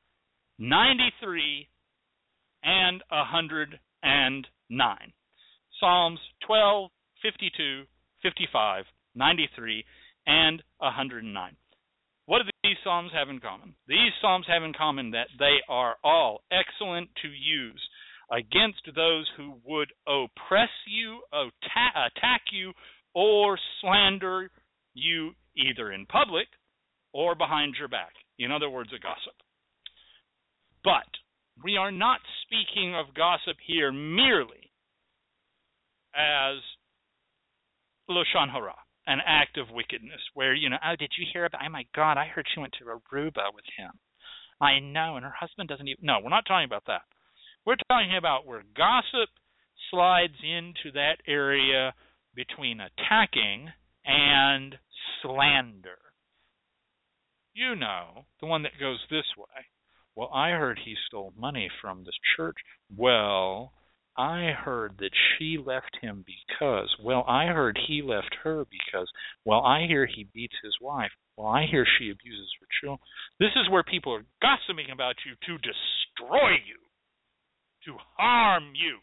93, and 109. Psalms 12, 52, 55, 93, and 109. What do these psalms have in common? These psalms have in common that they are all excellent to use against those who would oppress you, attack you, or slander you either in public or behind your back. In other words, a gossip. But we are not speaking of gossip here merely as Lashon Hara, an act of wickedness, where, oh, did you hear about, oh my God, I heard she went to Aruba with him. I know, and her husband doesn't even, no, we're not talking about that. We're talking about where gossip slides into that area between attacking and slander. You know, the one that goes this way. Well, I heard he stole money from this church. Well, I heard that she left him because. Well, I heard he left her because. Well, I hear he beats his wife. Well, I hear she abuses her children. This is where people are gossiping about you to destroy you, to harm you.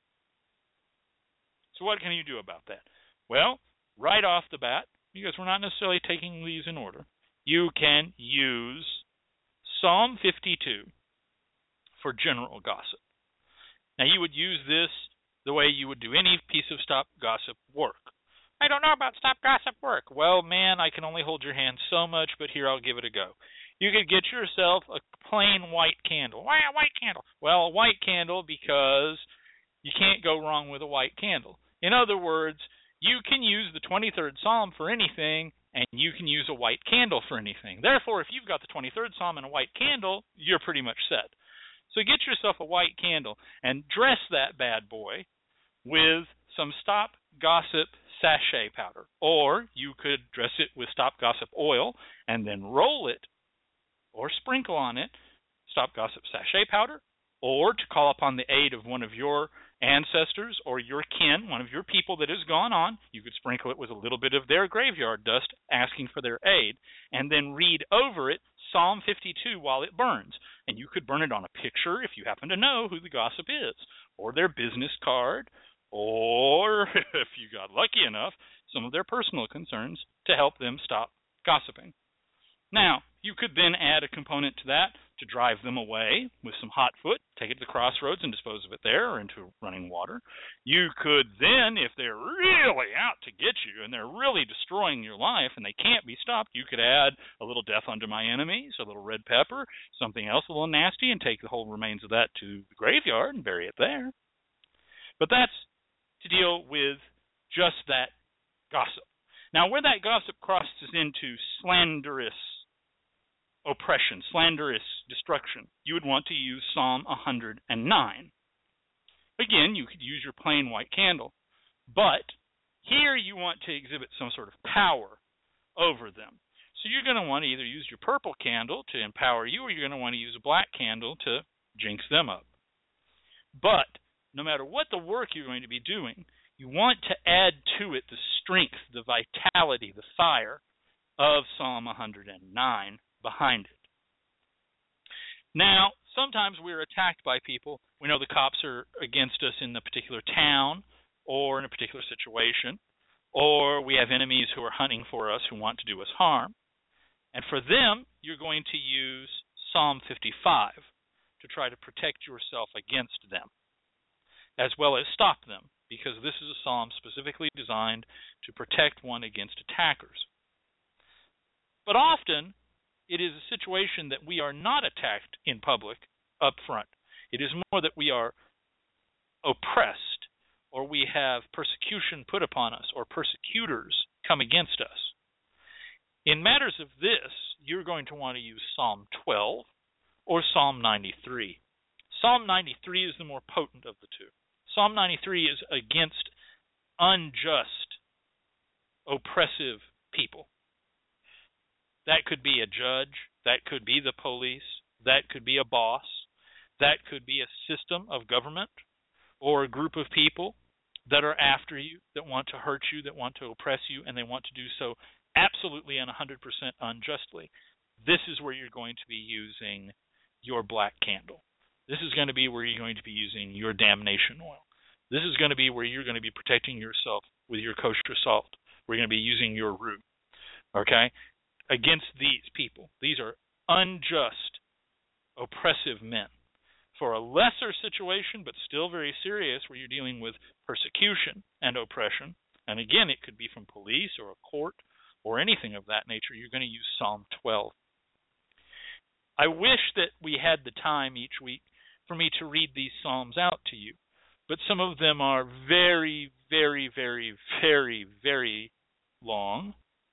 So what can you do about that? Well, right off the bat, because we're not necessarily taking these in order, you can use Psalm 52 for general gossip. Now, you would use this the way you would do any piece of stop gossip work. I don't know about stop gossip work. Well, man, I can only hold your hand so much, but here, I'll give it a go. You could get yourself a plain white candle. Why a white candle? Well, a white candle because you can't go wrong with a white candle. In other words, you can use the 23rd Psalm for anything, and you can use a white candle for anything. Therefore, if you've got the 23rd Psalm and a white candle, you're pretty much set. So get yourself a white candle and dress that bad boy with some Stop Gossip sachet powder. Or you could dress it with Stop Gossip oil and then roll it or sprinkle on it Stop Gossip sachet powder, or to call upon the aid of one of your ancestors or your kin, one of your people that has gone on, you could sprinkle it with a little bit of their graveyard dust, asking for their aid, and then read over it Psalm 52 while it burns. And you could burn it on a picture if you happen to know who the gossip is, or their business card, or, if you got lucky enough, some of their personal concerns to help them stop gossiping. Now, You could then add a component to that to drive them away with some hot foot, take it to the crossroads and dispose of it there or into running water. You could then, if they're really out to get you and they're really destroying your life and they can't be stopped, you could add a little death unto my enemies, a little red pepper, something else a little nasty, and take the whole remains of that to the graveyard and bury it there. But that's to deal with just that gossip. Now, where that gossip crosses into slanderous oppression, slanderous destruction, you would want to use Psalm 109. Again, you could use your plain white candle, but here you want to exhibit some sort of power over them. So you're going to want to either use your purple candle to empower you, or you're going to want to use a black candle to jinx them up. But no matter what the work you're going to be doing, you want to add to it the strength, the vitality, the fire of Psalm 109 behind it. Now, sometimes we're attacked by people. We know the cops are against us in a particular town or in a particular situation, or we have enemies who are hunting for us who want to do us harm. And for them, you're going to use Psalm 55 to try to protect yourself against them, as well as stop them, because this is a psalm specifically designed to protect one against attackers. But often, it is a situation that we are not attacked in public up front. It is more that we are oppressed, or we have persecution put upon us, or persecutors come against us. In matters of this, you're going to want to use Psalm 12 or Psalm 93. Psalm 93 is the more potent of the two. Psalm 93 is against unjust, oppressive people. That could be a judge, that could be the police, that could be a boss, that could be a system of government or a group of people that are after you, that want to hurt you, that want to oppress you, and they want to do so absolutely and 100% unjustly. This is where you're going to be using your black candle. This is going to be where you're going to be using your damnation oil. This is going to be where you're going to be protecting yourself with your kosher salt. We're going to be using your roux, okay, against these people. These are unjust, oppressive men. For a lesser situation, but still very serious, where you're dealing with persecution and oppression, and again, it could be from police or a court or anything of that nature, you're going to use Psalm 12. I wish that we had the time each week for me to read these Psalms out to you, but some of them are very, very, very, very, very long,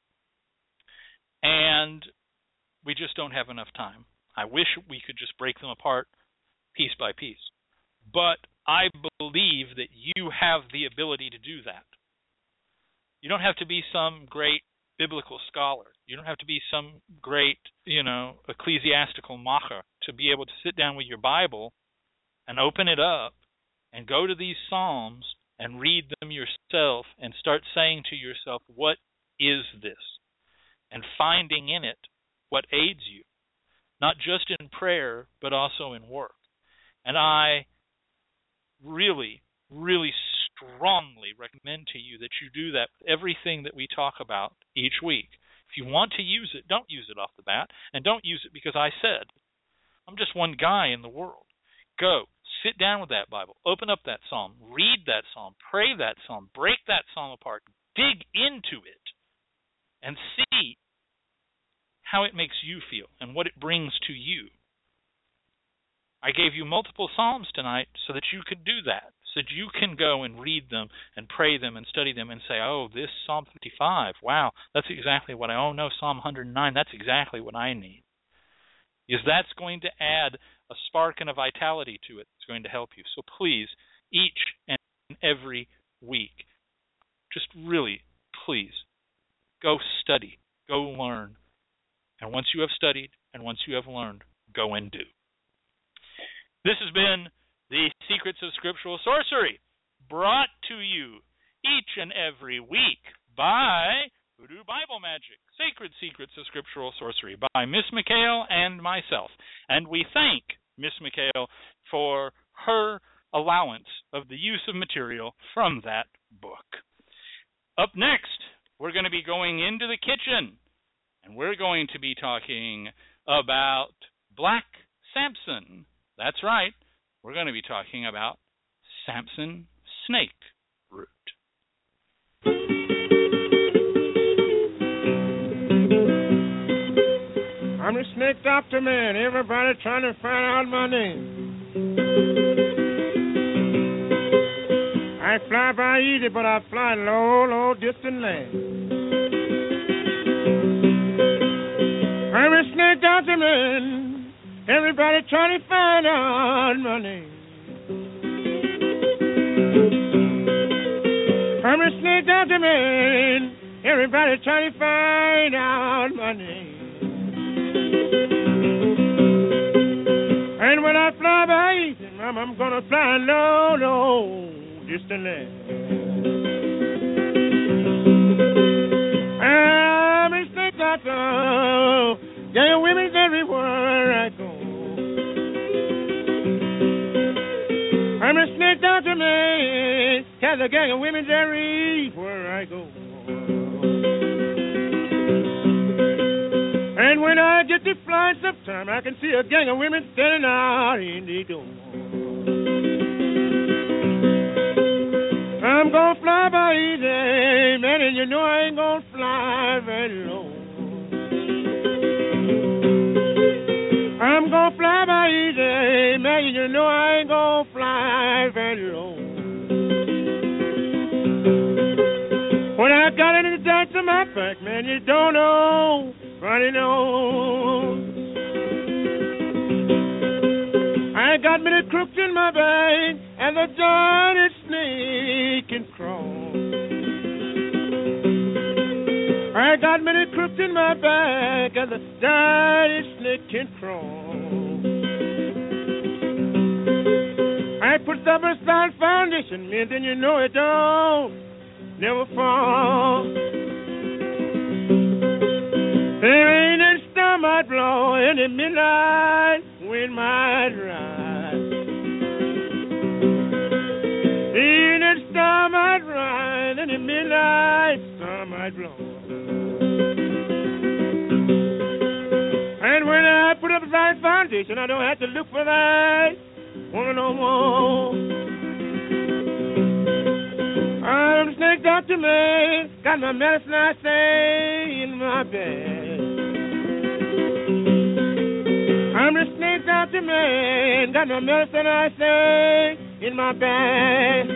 and we just don't have enough time. I wish we could just break them apart piece by piece, but I believe that you have the ability to do that. You don't have to be some great biblical scholar. You don't have to be some great, ecclesiastical macher to be able to sit down with your Bible and open it up and go to these Psalms and read them yourself and start saying to yourself, what is this? And finding in it what aids you, not just in prayer, but also in work. And I really, really strongly recommend to you that you do that with everything that we talk about each week. If you want to use it, don't use it off the bat, and don't use it because I said. I'm just one guy in the world. Go, sit down with that Bible, open up that psalm, read that psalm, pray that psalm, break that psalm apart, dig into it, and see how it makes you feel and what it brings to you. I gave you multiple Psalms tonight so that you could do that, so that you can go and read them and pray them and study them and say, oh, this Psalm 55, wow, that's exactly what no, Psalm 109, that's exactly what I need. Because that's going to add a spark and a vitality to it. It's going to help you. So please, each and every week, just really, please, go study, go learn. And once you have studied and once you have learned, go and do. This has been the Secrets of Scriptural Sorcery, brought to you each and every week by Voodoo Bible Magic, Sacred Secrets of Scriptural Sorcery, by Miss McHale and myself. And we thank Miss McHale for her allowance of the use of material from that book. Up next, we're going to be going into the kitchen And we're going to be talking about Black Samson. That's right. We're going to be talking about Samson snake root. I'm a snake doctor, man. Everybody trying to find out my name. I fly by easy, but I fly low, low, distant land. I'm a snake doctor, man. Everybody trying to find out my name. I'm a snake doctor, man. Everybody trying to find out my name. And when I fly by easy, Mama, I'm gonna fly low, low, distant land. I'm a snake doctor. There are women everywhere I go. I'm a snake doctor, man. Has a gang of women everywhere I go. And when I get to fly sometime, I can see a gang of women standing out in the door. I'm gonna fly by easy, man, and you know I ain't gonna fly very low. I'm gonna fly by easy, man, and you know I ain't gonna fly very low. When I got into the dance on my back, man, you don't know, funny no. I got many crooks in my back, and the giant snake can crawl. I got many crooks in my back, and the giant snake can crawl. I put up a solid foundation, man, then you know it don't never fall. There ain't a storm I'd blow, any midnight wind might rise. Ain't a storm I'd rise, any midnight storm I'd blow. And when I put up the right foundation, I don't have to look for that one no more. I'm snake doctor, man. Got my medicine, I say, in my bed. I'm the snake doctor, man. Got my medicine, I say, in my bed.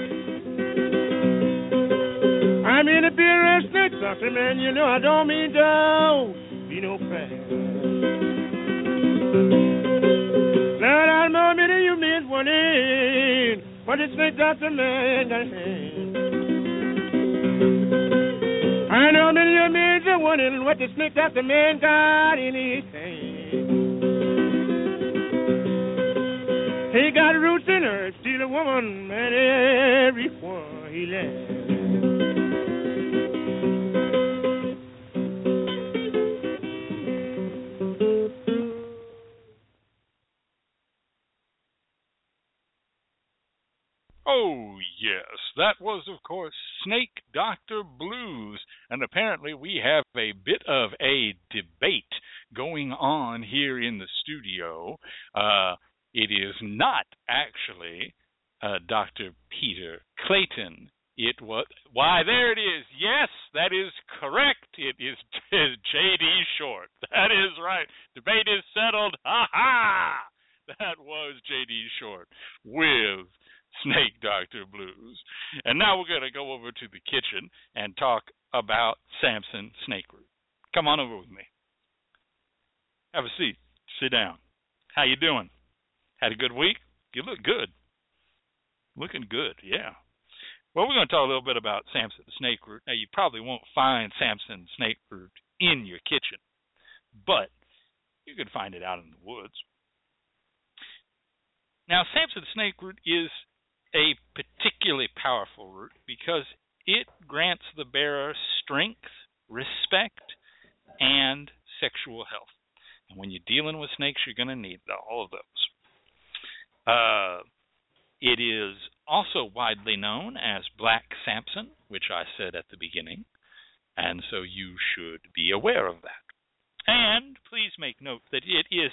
I'm in a beer and snake doctor, man. You know I don't mean to be no fan. Lord, I know many of you men want in, but the snake doctor, man, got a hand. I know many of men are wondering what the snake doctor man got in his hand. He got roots in earth, steal a woman, man, everywhere he lands. Oh, yes, that was, of course, Snake Doctor Blues. And apparently we have a bit of a debate going on here in the studio. It is not actually Dr. Peter Clayton. It was, why, there it is. Yes, that is correct. It is J.D. Short. That is right. Debate is settled. Ha-ha! That was J.D. Short with Snake Doctor Blues. And now we're going to go over to the kitchen and talk about Samson snake root. Come on over with me. Have a seat. Sit down. How you doing? Had a good week? You look good. Looking good, yeah. Well, we're going to talk a little bit about Samson snake root. Now, you probably won't find Samson snake root in your kitchen, but you could find it out in the woods. Now, Samson snake root is a particularly powerful root because it grants the bearer strength, respect, and sexual health. And when you're dealing with snakes, you're going to need all of those. It is also widely known as Black Samson, which I said at the beginning, and so you should be aware of that. And please make note that it is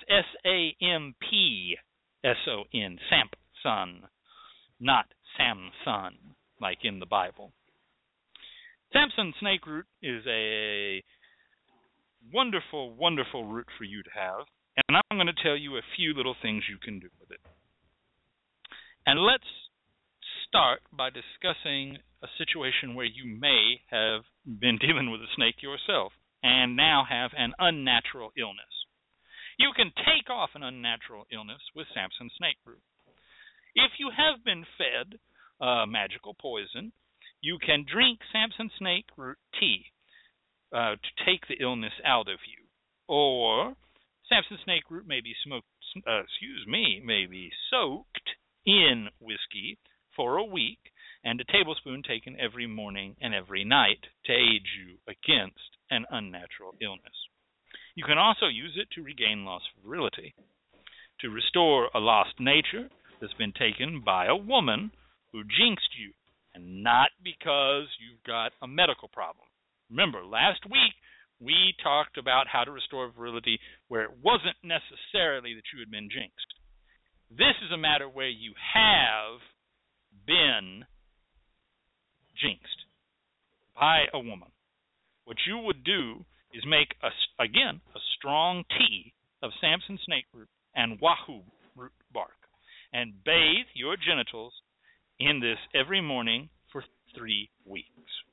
S-A-M-P-S-O-N, Sampson, not Samson, like in the Bible. Samson snake root is a wonderful, wonderful root for you to have, and I'm going to tell you a few little things you can do with it. And let's start by discussing a situation where you may have been dealing with a snake yourself and now have an unnatural illness. You can take off an unnatural illness with Samson snake root. If you have been fed magical poison, you can drink Samson snake root tea to take the illness out of you. Or Samson snake root may be may be soaked in whiskey for a week, and a tablespoon taken every morning and every night to aid you against an unnatural illness. You can also use it to regain lost virility, to restore a lost nature that's been taken by a woman who jinxed you, and not because you've got a medical problem. Remember, last week we talked about how to restore virility where it wasn't necessarily that you had been jinxed. This is a matter where you have been jinxed by a woman. What you would do is make, a strong tea of Samson snake root and wahoo root bark and bathe your genitals in this every morning for 3 weeks.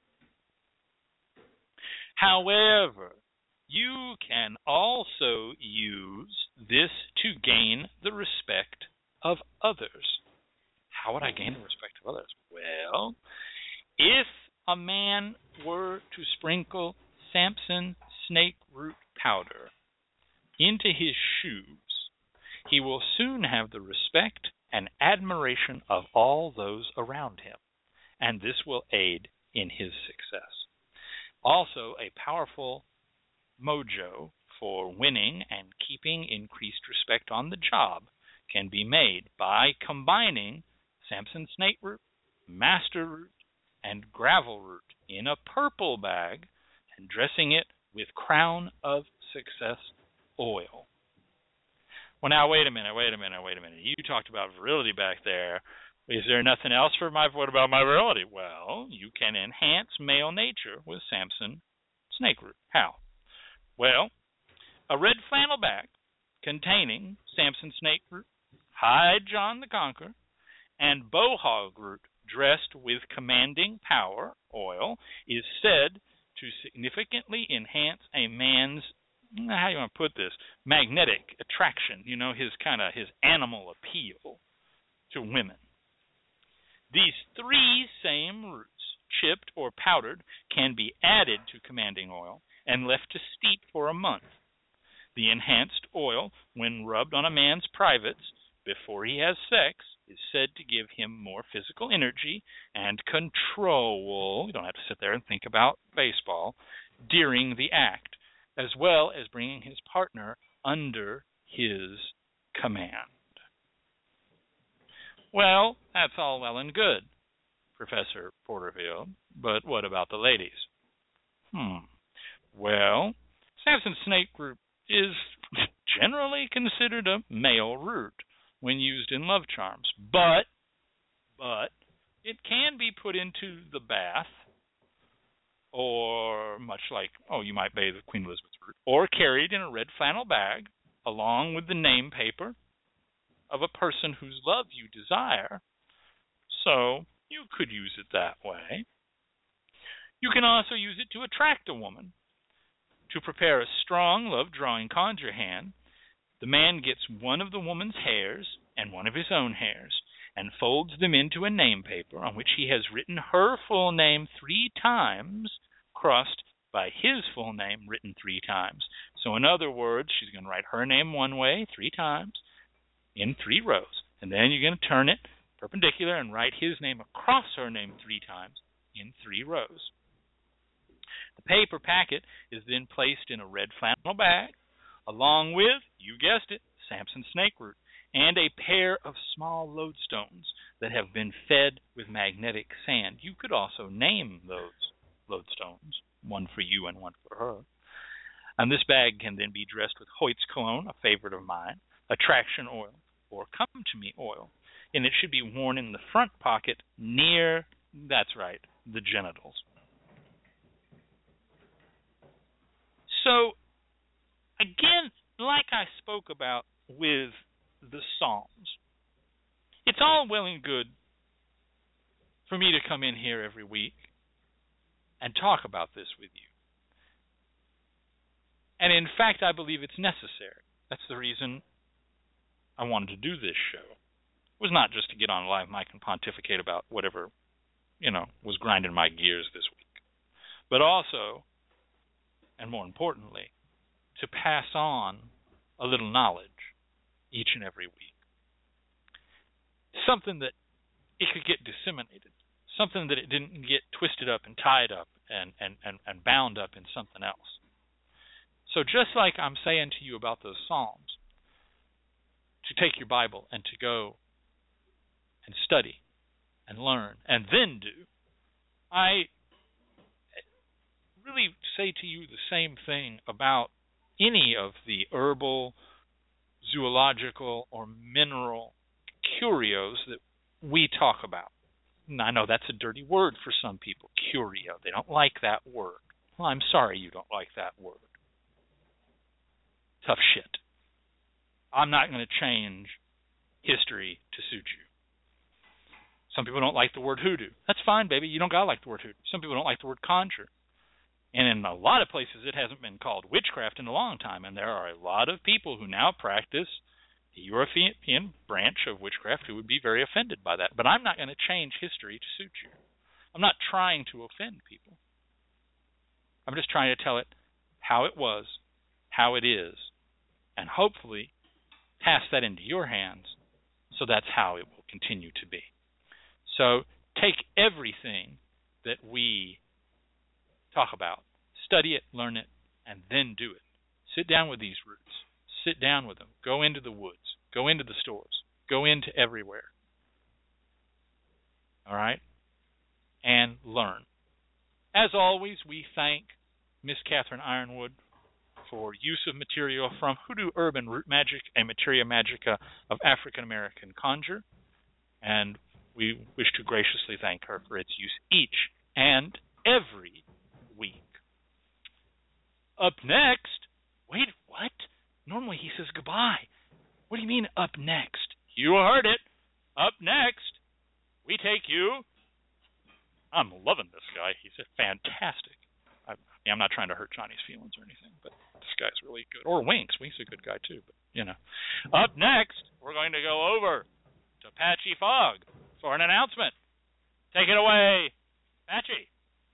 However, you can also use this to gain the respect of others. How would I gain the respect of others? Well, if a man were to sprinkle Samson snake root powder into his shoes, he will soon have the respect and admiration of all those around him, and this will aid in his success. Also, a powerful mojo for winning and keeping increased respect on the job can be made by combining Samson snake root, master root, and gravel root in a purple bag and dressing it with Crown of Success oil. Well, now, wait a minute. You talked about virility back there. Is there nothing else what about my virility? Well, you can enhance male nature with Samson snake root. How? Well, a red flannel bag containing Samson snake root, High John the Conqueror, and bowhog root dressed with commanding power oil is said to significantly enhance a man's, how do you want to put this, magnetic attraction, his animal appeal to women. These 3 same roots, chipped or powdered, can be added to commanding oil and left to steep for a month. The enhanced oil, when rubbed on a man's privates before he has sex, is said to give him more physical energy and control. You don't have to sit there and think about baseball during the act, as well as bringing his partner under his command. Well, that's all well and good, Professor Porterfield, but what about the ladies? Well, Samson snake root is generally considered a male root when used in love charms, but it can be put into the bath, or much like, you might bathe with Queen Elizabeth's root, or carried in a red flannel bag along with the name paper of a person whose love you desire. So you could use it that way. You can also use it to attract a woman. To prepare a strong love-drawing conjure hand, the man gets one of the woman's hairs and one of his own hairs and folds them into a name paper on which he has written her full name 3 times, crossed by his full name written 3 times. So in other words, she's going to write her name one way 3 times in 3 rows. And then you're going to turn it perpendicular and write his name across her name 3 times in 3 rows. The paper packet is then placed in a red flannel bag, along with, you guessed it, Samson snake root, and a pair of small lodestones that have been fed with magnetic sand. You could also name those lodestones, one for you and one for her. And this bag can then be dressed with Hoyt's cologne, a favorite of mine, Attraction oil, or Come to Me oil. And it should be worn in the front pocket near, that's right, the genitals. So, again, like I spoke about with the Psalms, it's all well and good for me to come in here every week and talk about this with you. And in fact, I believe it's necessary. That's the reason I wanted to do this show. It was not just to get on a live mic and pontificate about whatever, was grinding my gears this week. But also, and more importantly, to pass on a little knowledge each and every week. Something that it could get disseminated. Something that it didn't get twisted up and tied up and bound up in something else. So just like I'm saying to you about those Psalms, to take your Bible and to go and study and learn and then do, I really say to you the same thing about any of the herbal, zoological, or mineral curios that we talk about. And I know that's a dirty word for some people, curio. They don't like that word. Well, I'm sorry you don't like that word. Tough shit. I'm not going to change history to suit you. Some people don't like the word hoodoo. That's fine, baby. You don't got to like the word hoodoo. Some people don't like the word conjure. And in a lot of places, it hasn't been called witchcraft in a long time. And there are a lot of people who now practice the European branch of witchcraft who would be very offended by that. But I'm not going to change history to suit you. I'm not trying to offend people. I'm just trying to tell it how it was, how it is, and hopefully pass that into your hands so that's how it will continue to be. So take everything that we talk about, study it, learn it, and then do it. Sit down with these roots. Sit down with them. Go into the woods. Go into the stores. Go into everywhere. All right? And learn. As always, we thank Miss Catherine Ironwood for use of material from Hoodoo Urban Root Magic and Materia Magica of African American Conjure. And we wish to graciously thank her for its use each and every week. Up next, wait, what? Normally he says goodbye. What do you mean up next? You heard it. Up next, we take you. I'm loving this guy. He's fantastic. I'm not trying to hurt Johnny's feelings or anything, but this guy's really good. Or Winks. Winks is a good guy too, but Up next, we're going to go over to Patchy Fogg for an announcement. Take it away, Patchy.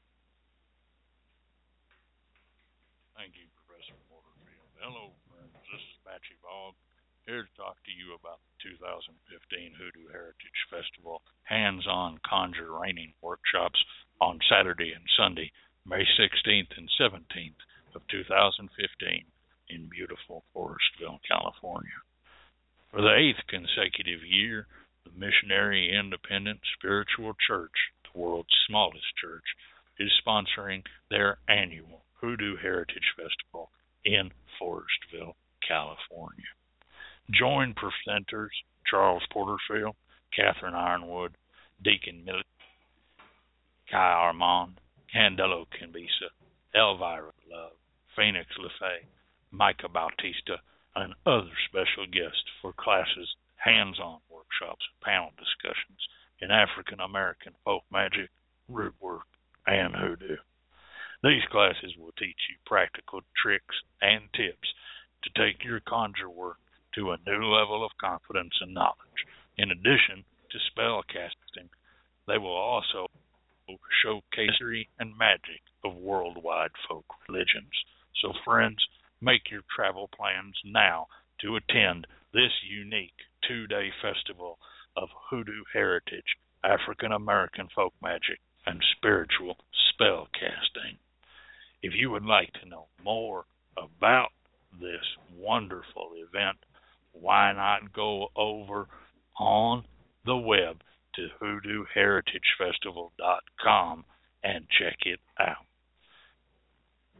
Thank you, Professor Porterfield. Hello, friends. This is Patchy Fogg, here to talk to you about the 2015 Hoodoo Heritage Festival hands-on conjure raining workshops on Saturday and Sunday, May 16th and 17th of 2015 in beautiful Forestville, California. For the 8th consecutive year, the Missionary Independent Spiritual Church, the world's smallest church, is sponsoring their annual Hoodoo Heritage Festival in Forestville, California. Join presenters Charles Porterfield, Catherine Ironwood, Deacon Millet, Kai Armand, Candelo Kimbisa, Elvira Love, Phoenix LaFay, Micah Bautista, and other special guests for classes, hands-on workshops, panel discussions in African American folk magic, root work, and hoodoo. These classes will teach you practical tricks and tips to take your conjure work to a new level of confidence and knowledge. In addition to spell casting, they will also showcase history and magic of worldwide folk religions. So friends, make your travel plans now to attend this unique 2-day festival of Hoodoo Heritage, African American folk magic, and spiritual spell casting. If you would like to know more about this wonderful event, why not go over on the web to hoodooheritagefestival.com and check it out.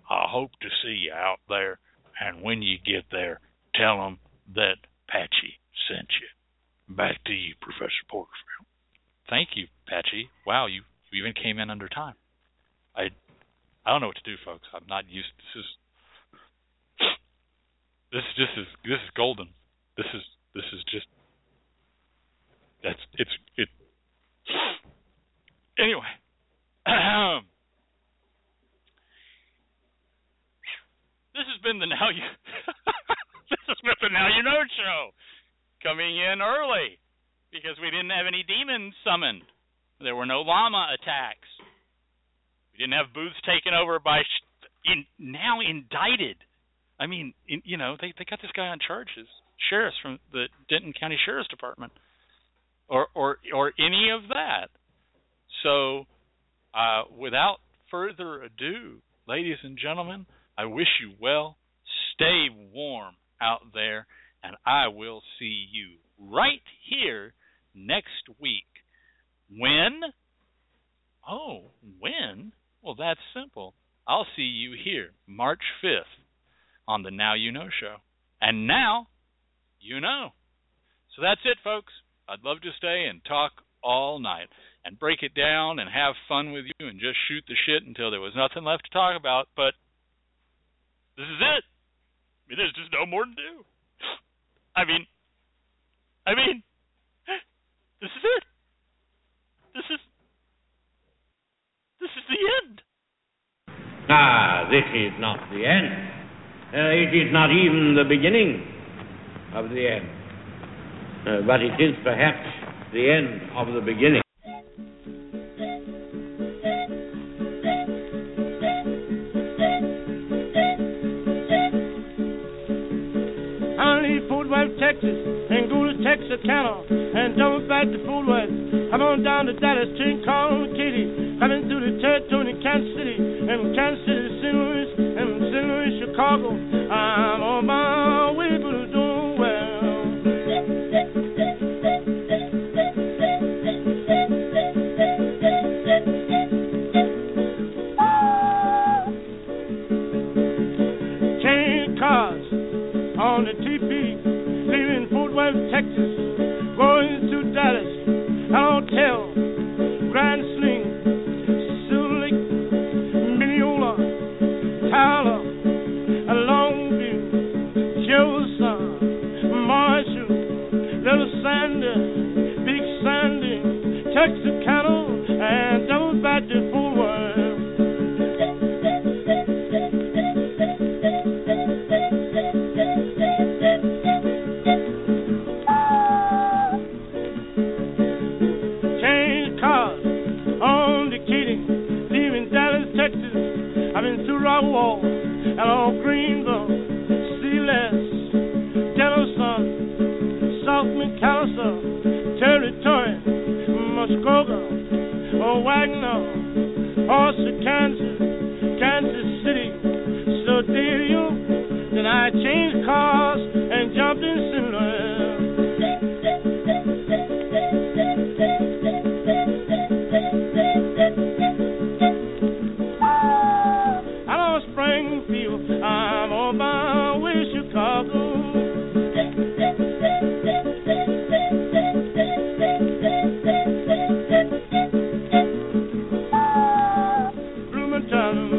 I hope to see you out there, and when you get there, tell them that Patchy sent you. Back to you, Professor Porterfield. Thank you, Patchy. Wow, you even came in under time. I don't know what to do, folks. I'm not used. This is golden. This is just. It. Anyway. This has been the Now You Know show, coming in early because we didn't have any demons summoned. There were no llama attacks. We didn't have booths taken over by now indicted. I mean, they got this guy on charges, sheriffs from the Denton County Sheriff's Department, or any of that. So, without further ado, ladies and gentlemen, I wish you well. Stay warm out there, and I will see you right here next week. When? Oh, when? Well, that's simple. I'll see you here March 5th on the Now You Know show. And now, you know. So that's it, folks. I'd love to stay and talk all night and break it down and have fun with you and just shoot the shit until there was nothing left to talk about, but this is it. I mean, there's just no more to do. I mean, this is it. This is the end. This is not the end. It is not even the beginning of the end. But it is perhaps the end of the beginning. Texas, and go to Texarkana, and double back to Fort Worth. I'm on down to Dallas, train calling Katy, coming through the territory in Kansas City, and Kansas City, St. Louis, and St. Louis, Chicago. I'm on my way, but I'm doing well. Change cars on the TP. Leaving Fort Worth, Texas, going to Dallas, Hotel, Grand Sling, Silver Lake, Mineola, Tyler, Longview, Jefferson, Marshall, Little Sandy, Big Sandy, Texarkana, and double back to Fort Worth. Wall, hello, Greenville, Sealess, Dennison, South McAllister, Territory, Muskogee, Wagner, Horse, Kansas City. So did you? Then I changed cars and jumped in St. Louis. I'm on my way to Chicago. Bloomington.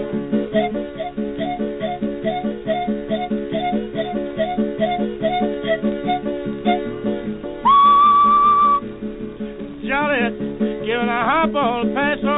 Joliet, giving a hot ball pass